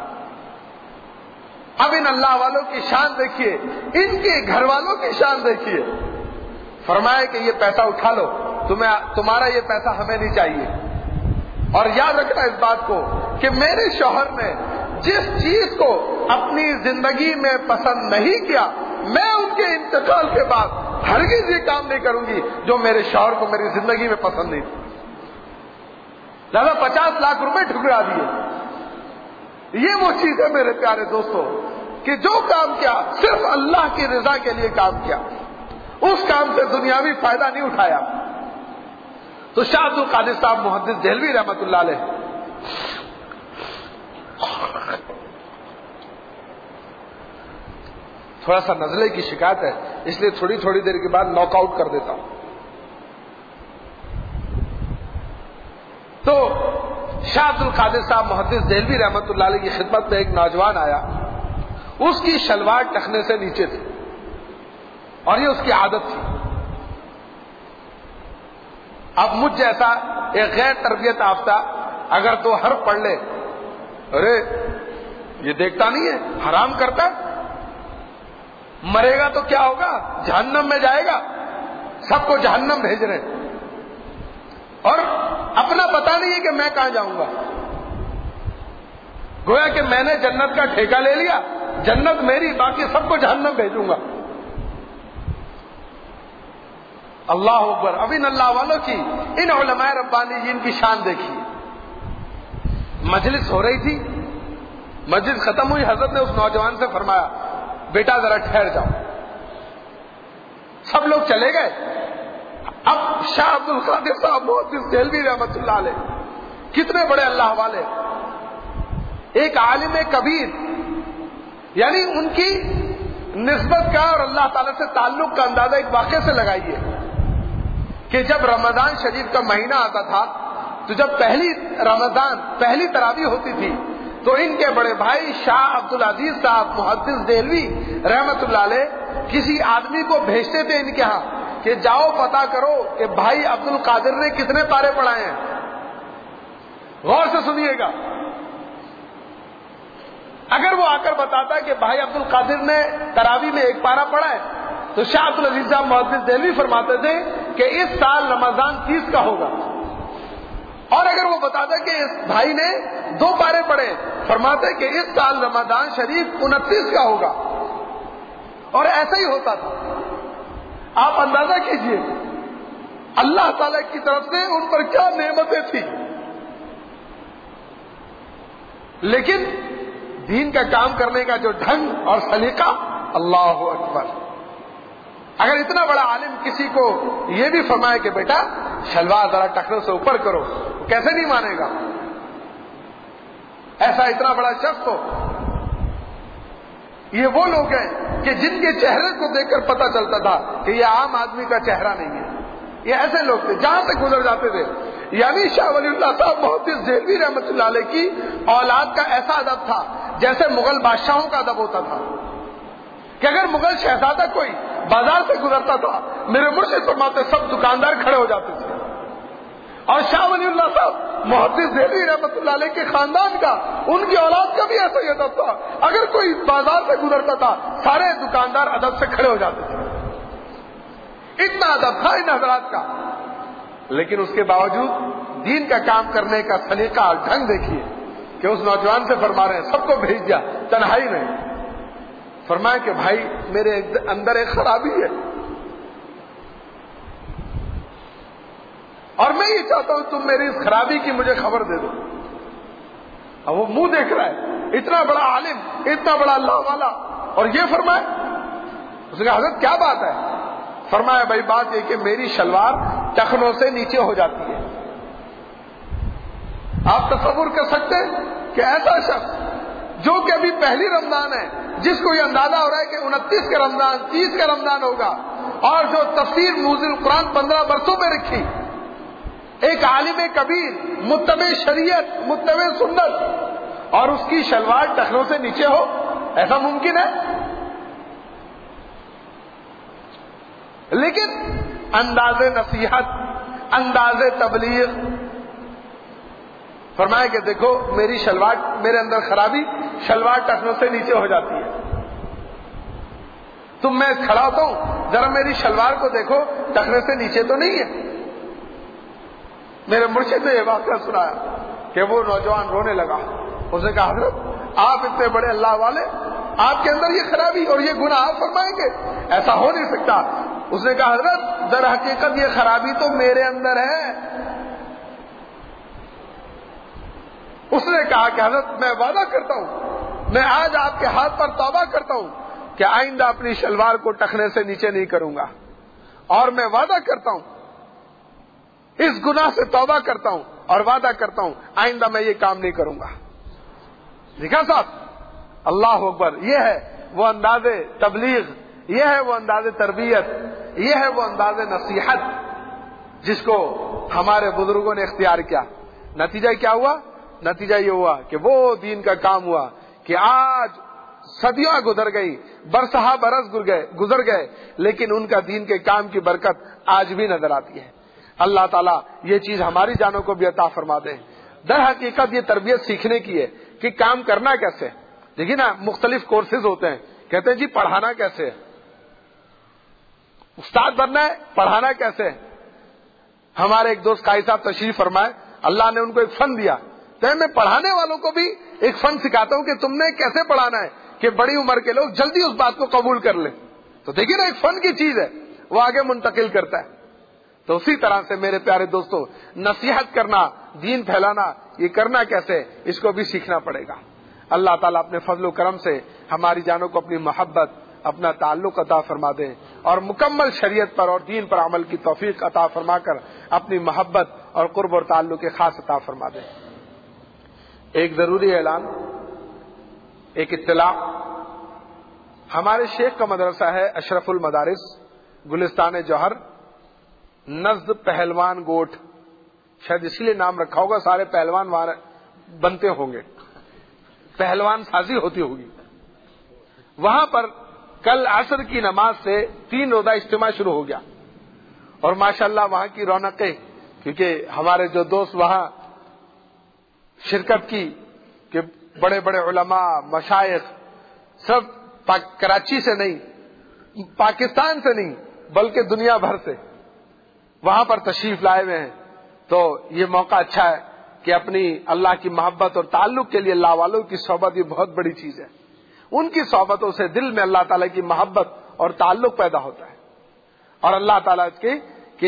Speaker 1: اب ان اللہ والوں کی شان دیکھیے, ان کے گھر والوں کی شان دیکھیے. فرمایا کہ یہ پیسہ اٹھا لو, تمہارا یہ پیسہ ہمیں نہیں چاہیے. اور یاد رکھنا اس بات کو کہ میرے شوہر نے جس چیز کو اپنی زندگی میں پسند نہیں کیا, میں ان کے انتقال کے بعد ہرگز یہ کام نہیں کروں گی جو میرے شوہر کو میری زندگی میں پسند نہیں تھی. لہذا 50 لاکھ روپے ٹھکرا دیے. یہ وہ چیز ہے میرے پیارے دوستو کہ جو کام کیا صرف اللہ کی رضا کے لیے کام کیا, اس کام سے دنیاوی فائدہ نہیں اٹھایا. تو شاہ عبد القادر صاحب محدث دہلوی رحمت اللہ علیہ تھوڑا سا نزلے کی شکایت ہے، اس لیے تھوڑی تھوڑی دیر کے بعد ناک آؤٹ کر دیتا ہوں. تو شاہ عبد القادر صاحب محدث دہلوی رحمۃ اللہ علیہ کی خدمت میں ایک نوجوان آیا، اس کی شلوار ٹخنے سے نیچے تھی اور یہ اس کی عادت تھی. اب مجھ جیسا ایک غیر تربیت یافتہ اگر تو حرف پڑھ لے، ارے یہ دیکھتا نہیں ہے، حرام کرتا، مرے گا تو کیا ہوگا، جہنم میں جائے گا، سب کو جہنم بھیج رہے ہیں، اور اپنا پتا نہیں ہے کہ میں کہاں جاؤں گا. گویا کہ میں نے جنت کا ٹھیکہ لے لیا، جنت میری، باقی سب کو جہنم بھیجوں گا. اللہ اکبر. اب ان اللہ والوں کی، ان علماء ربانیین کی شان دیکھیے. مجلس ہو رہی تھی، مجلس ختم ہوئی، حضرت نے اس نوجوان سے فرمایا بیٹا ذرا ٹھہر جاؤ. سب لوگ چلے گئے. اب شاہ عبد القادر صاحب محدث دہلوی رحمۃ اللہ علیہ، کتنے بڑے اللہ والے، ایک عالم کبیر، یعنی ان کی نسبت کا اور اللہ تعالی سے تعلق کا اندازہ ایک واقعے سے لگائیے کہ جب رمضان شریف کا مہینہ آتا تھا تو جب پہلی تراویح ہوتی تھی تو ان کے بڑے بھائی شاہ عبد العزیز صاحب محدث دہلوی رحمۃ اللہ علیہ کسی آدمی کو بھیجتے تھے ان کے ہاں کہ جاؤ پتا کرو کہ بھائی عبد القادر نے کتنے پارے پڑھائے ہیں. غور سے سنیے گا. اگر وہ آ کر بتاتا کہ بھائی عبد القادر نے تراویح میں 1 پارہ پڑھا ہے تو شاہ عبد العزیز صاحب محدث دہلوی فرماتے تھے کہ اس سال رمضان 30 کا ہوگا. اور اگر وہ بتاتا کہ اس بھائی نے 2 پارے پڑھے، فرماتے کہ اس سال رمضان شریف 29 کا ہوگا. اور ایسا ہی ہوتا تھا. آپ اندازہ کیجئے اللہ تعالی کی طرف سے ان پر کیا نعمتیں تھیں. لیکن دین کا کام کرنے کا جو ڈھنگ اور سلیقہ، اللہ اکبر. اگر اتنا بڑا عالم کسی کو یہ بھی فرمائے کہ بیٹا شلوار ذرا ٹخنوں سے اوپر کرو، کیسے نہیں مانے گا؟ ایسا اتنا بڑا شخص ہو. یہ وہ لوگ ہیں کہ جن کے چہرے کو دیکھ کر پتہ چلتا تھا کہ یہ عام آدمی کا چہرہ نہیں ہے. یہ ایسے لوگ تھے جہاں سے گزر جاتے تھے. یعنی شاہ ولی اللہ صاحب محدث دہلوی رحمۃ اللہ علیہ کی اولاد کا ایسا ادب تھا جیسے مغل بادشاہوں کا ادب ہوتا تھا کہ اگر مغل شہزادہ کوئی بازار سے گزرتا تھا، میرے مرشد فرماتے سب دکاندار کھڑے ہو جاتے تھے. اور شاہ ولی اللہ صاحب محدث دہلوی رحمۃ اللہ علیہ کے خاندان کا، ان کی اولاد کا بھی ایسا ہی ادب تھا. اگر کوئی بازار سے گزرتا تھا سارے دکاندار ادب سے کھڑے ہو جاتے تھے. اتنا ادب تھا ان حضرات کا. لیکن اس کے باوجود دین کا کام کرنے کا سلیقہ اور ڈھنگ دیکھیے کہ اس نوجوان سے فرما رہے ہیں سب کو بھیج دیا تنہائی میں. فرمایا کہ بھائی میرے اندر ایک خرابی ہے اور میں یہ چاہتا ہوں تم میری اس خرابی کی مجھے خبر دے دو. اب وہ منہ دیکھ رہا ہے، اتنا بڑا عالم، اتنا بڑا اللہ والا، اور یہ فرمائے. اس نے کہا حضرت کیا بات ہے؟ فرمایا بھائی بات یہ کہ میری شلوار ٹخنوں سے نیچے ہو جاتی ہے. آپ تصور کر سکتے ہیں کہ ایسا شخص جو کہ ابھی پہلی رمضان ہے، جس کو یہ اندازہ ہو رہا ہے کہ 29 کا رمضان 30 کا رمضان ہوگا، اور جو تفسیر نزول قرآن 15 برسوں میں رکھی، ایک عالم کبیر متبع شریعت متبع سنت، اور اس کی شلوار ٹخنوں سے نیچے ہو، ایسا ممکن ہے؟ لیکن انداز نصیحت، انداز تبلیغ، فرمایا کہ دیکھو میری شلوار، میرے اندر خرابی، شلوار ٹخنوں سے نیچے ہو جاتی ہے. تم میں کھڑا ہوتا ہوں، ذرا میری شلوار کو دیکھو ٹخنے سے نیچے تو نہیں ہے. میرے مرشد نے یہ واقعہ سنایا کہ وہ نوجوان رونے لگا. اس نے کہا حضرت آپ اتنے بڑے اللہ والے، آپ کے اندر یہ خرابی اور یہ گناہ آپ فرمائیں گے؟ ایسا ہو نہیں سکتا. اس نے کہا حضرت در حقیقت یہ خرابی تو میرے اندر ہے. اس نے کہا کہ حضرت میں وعدہ کرتا ہوں، میں آج آپ کے ہاتھ پر توبہ کرتا ہوں کہ آئندہ اپنی شلوار کو ٹخنے سے نیچے نہیں کروں گا، اور میں وعدہ کرتا ہوں، اس گناہ سے توبہ کرتا ہوں اور وعدہ کرتا ہوں آئندہ میں یہ کام نہیں کروں گا. دیکھا صاحب، اللہ اکبر. یہ ہے وہ انداز تبلیغ، یہ ہے وہ انداز تربیت، یہ ہے وہ انداز نصیحت جس کو ہمارے بزرگوں نے اختیار کیا۔ نتیجہ کیا ہوا؟ نتیجہ یہ ہوا کہ وہ دین کا کام ہوا کہ آج صدیاں گزر گئی، برسہ برس گزر گئے، لیکن ان کا دین کے کام کی برکت آج بھی نظر آتی ہے۔ اللہ تعالیٰ یہ چیز ہماری جانوں کو بھی عطا فرما دے۔ در حقیقت یہ تربیت سیکھنے کی ہے کہ کام کرنا کیسے۔ دیکھیے نا، مختلف کورسز ہوتے ہیں، کہتے ہیں جی پڑھانا کیسے ہے، استاد بننا ہے، پڑھانا کیسے ہے۔ ہمارے ایک دوست قاضی صاحب تشریف فرمائے، اللہ نے ان کو ایک فن دیا، تو میں پڑھانے والوں کو بھی ایک فن سکھاتا ہوں کہ تم نے کیسے پڑھانا ہے کہ بڑی عمر کے لوگ جلدی اس بات کو قبول کر لیں۔ تو دیکھیے نا، ایک فن کی چیز ہے، وہ آگے منتقل کرتا ہے۔ تو اسی طرح سے میرے پیارے دوستو، نصیحت کرنا، دین پھیلانا، یہ کرنا کیسے، اس کو بھی سیکھنا پڑے گا۔ اللہ تعالیٰ اپنے فضل و کرم سے ہماری جانوں کو اپنی محبت، اپنا تعلق عطا فرما دے، اور مکمل شریعت پر اور دین پر عمل کی توفیق عطا فرما کر اپنی محبت اور قرب اور تعلق کے خاص عطا فرما دے۔ ایک ضروری اعلان، ایک اطلاع، ہمارے شیخ کا مدرسہ ہے اشرف المدارس، گلستان جوہر، نزد پہلوان گوٹھ، شاید اسی لیے نام رکھا ہوگا، سارے پہلوان وہاں بنتے ہوں گے، پہلوان سازی ہوتی ہوگی۔ وہاں پر کل عصر کی نماز سے 3 روزہ اجتماع شروع ہو گیا، اور ماشاءاللہ وہاں کی رونقیں، کیونکہ ہمارے جو دوست وہاں شرکت کی کہ بڑے بڑے علماء، مشائخ، سب کراچی سے نہیں، پاکستان سے نہیں، بلکہ دنیا بھر سے وہاں پر تشریف لائے ہوئے ہیں۔ تو یہ موقع اچھا ہے کہ اپنی اللہ کی محبت اور تعلق کے لیے اللہ والوں کی صحبت، یہ بہت بڑی چیز ہے۔ ان کی صحبتوں سے دل میں اللہ تعالیٰ کی محبت اور تعلق پیدا ہوتا ہے، اور اللہ تعالیٰ کی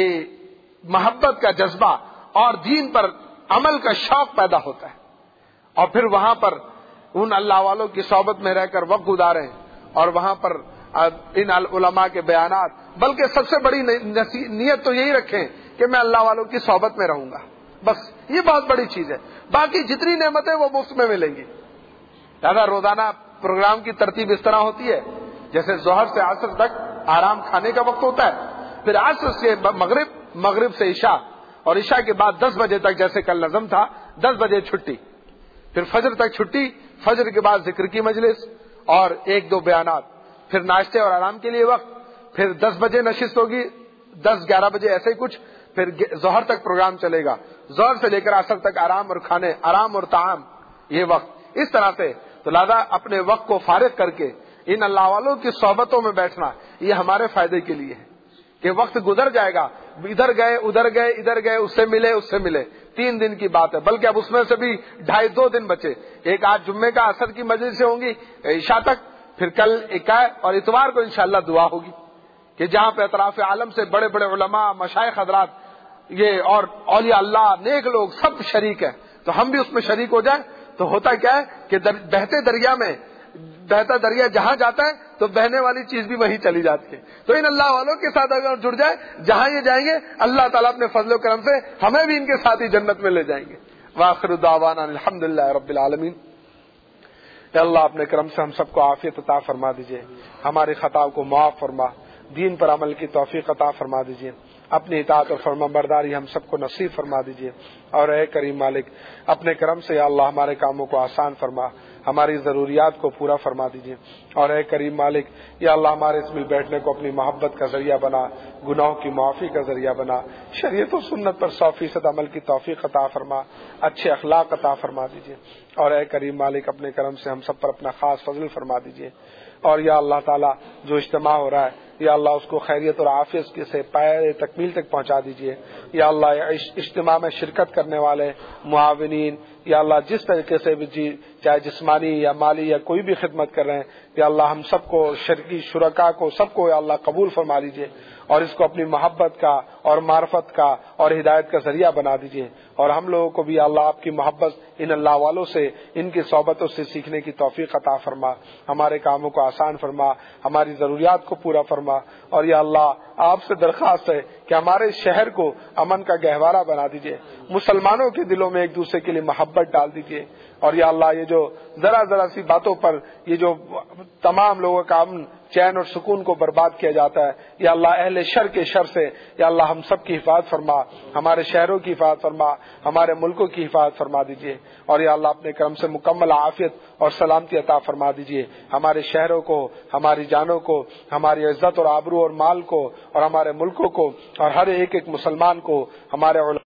Speaker 1: محبت کا جذبہ اور دین پر عمل کا شوق پیدا ہوتا ہے، اور پھر وہاں پر ان اللہ والوں کی صحبت میں رہ کر وقت گزاریں، اور وہاں پر ان علماء کے بیانات، بلکہ سب سے بڑی نیت تو یہی رکھیں کہ میں اللہ والوں کی صحبت میں رہوں گا، بس یہ بہت بڑی چیز ہے۔ باقی جتنی نعمتیں وہ مفت میں ملیں گی۔ لہذا روزانہ پروگرام کی ترتیب اس طرح ہوتی ہے، جیسے ظہر سے عصر تک آرام کھانے کا وقت ہوتا ہے، پھر عصر سے مغرب، مغرب سے عشاء، اور عشاء کے بعد 10 بجے تک جیسے کل نظم تھا 10 بجے چھٹی، پھر فجر تک چھٹی، فجر کے بعد ذکر کی مجلس اور 1-2 بیانات، پھر ناشتے اور آرام کے لیے وقت، پھر 10 بجے نشست ہوگی، 10-11 بجے ایسے ہی کچھ، پھر ظہر تک پروگرام چلے گا، ظہر سے لے کر عصر تک آرام اور کھانے، آرام اور طعام، یہ وقت اس طرح سے۔ تو لہذا اپنے وقت کو فارغ کر کے ان اللہ والوں کی صحبتوں میں بیٹھنا، یہ ہمارے فائدے کے لیے ہے کہ وقت گزر جائے گا، ادھر گئے ادھر گئے ادھر گئے، اس سے ملے 3 دن کی بات ہے، بلکہ اب اس میں سے بھی 2.5-2 دن بچے۔ ایک آج جمعے کا عصر کی مجلس سے ہوں گی عشاء تک، پھر کل اکائے اور اتوار کو انشاءاللہ دعا ہوگی کہ جہاں پہ اطراف عالم سے بڑے بڑے علماء، مشائخ حضرات، یہ اور اولیاء اللہ، نیک لوگ سب شریک ہیں، تو ہم بھی اس میں شریک ہو جائیں۔ تو ہوتا کیا ہے کہ بہتے دریا میں، بہتا دریا جہاں جاتا ہے تو بہنے والی چیز بھی وہیں چلی جاتی ہے۔ تو ان اللہ والوں کے ساتھ اگر جڑ جائے، جہاں یہ جائیں گے اللہ تعالیٰ اپنے فضل و کرم سے ہمیں بھی ان کے ساتھ ہی جنت میں لے جائیں گے۔ وآخر دعوانا الحمدللہ رب العالمین۔ اے اللہ اپنے کرم سے ہم سب کو عافیت عطا فرما دیجئے، ہماری خطاؤں کو معاف فرما، دین پر عمل کی توفیق عطا فرما دیجئے، اپنی اطاعت اور فرما برداری ہم سب کو نصیب فرما دیجئے، اور اے کریم مالک اپنے کرم سے یا اللہ ہمارے کاموں کو آسان فرما، ہماری ضروریات کو پورا فرما دیجئے، اور اے کریم مالک یا اللہ ہمارے اس مل بیٹھنے کو اپنی محبت کا ذریعہ بنا، گناہوں کی معافی کا ذریعہ بنا، شریعت و سنت پر 100% عمل کی توفیق عطا فرما، اچھے اخلاق عطا فرما دیجئے، اور اے کریم مالک اپنے کرم سے ہم سب پر اپنا خاص فضل فرما دیجئے، اور یا اللہ تعالیٰ جو اجتماع ہو رہا ہے یا اللہ اس کو خیریت اور عافیت سے پائے تکمیل تک پہنچا دیجئے، یا اللہ اجتماع میں شرکت کرنے والے معاونین یا اللہ جس طریقے سے بھی چاہے جسمانی یا مالی یا کوئی بھی خدمت کر رہے ہیں، یا اللہ ہم سب کو شرکی شرکا کو سب کو یا اللہ قبول فرما لیجئے، اور اس کو اپنی محبت کا اور معرفت کا اور ہدایت کا ذریعہ بنا دیجئے، اور ہم لوگوں کو بھی اللہ آپ کی محبت ان اللہ والوں سے، ان کی صحبتوں سے سیکھنے کی توفیق عطا فرما، ہمارے کاموں کو آسان فرما، ہماری ضروریات کو پورا فرما، اور یا اللہ آپ سے درخواست ہے کہ ہمارے شہر کو امن کا گہوارہ بنا دیجئے، مسلمانوں کے دلوں میں ایک دوسرے کے لیے محبت ڈال دیجئے، اور یا اللہ یہ جو ذرا ذرا سی باتوں پر یہ جو تمام لوگوں کا امن چین اور سکون کو برباد کیا جاتا ہے، یا اللہ اہل شر کے شر سے یا اللہ ہم سب کی حفاظت فرما، ہمارے شہروں کی حفاظت فرما، ہمارے ملکوں کی حفاظت فرما دیجیے، اور یا اللہ اپنے کرم سے مکمل عافیت اور سلامتی عطا فرما دیجیے، ہمارے شہروں کو، ہماری جانوں کو، ہماری عزت اور آبرو اور مال کو، اور ہمارے ملکوں کو، اور ہر ایک مسلمان کو، ہمارے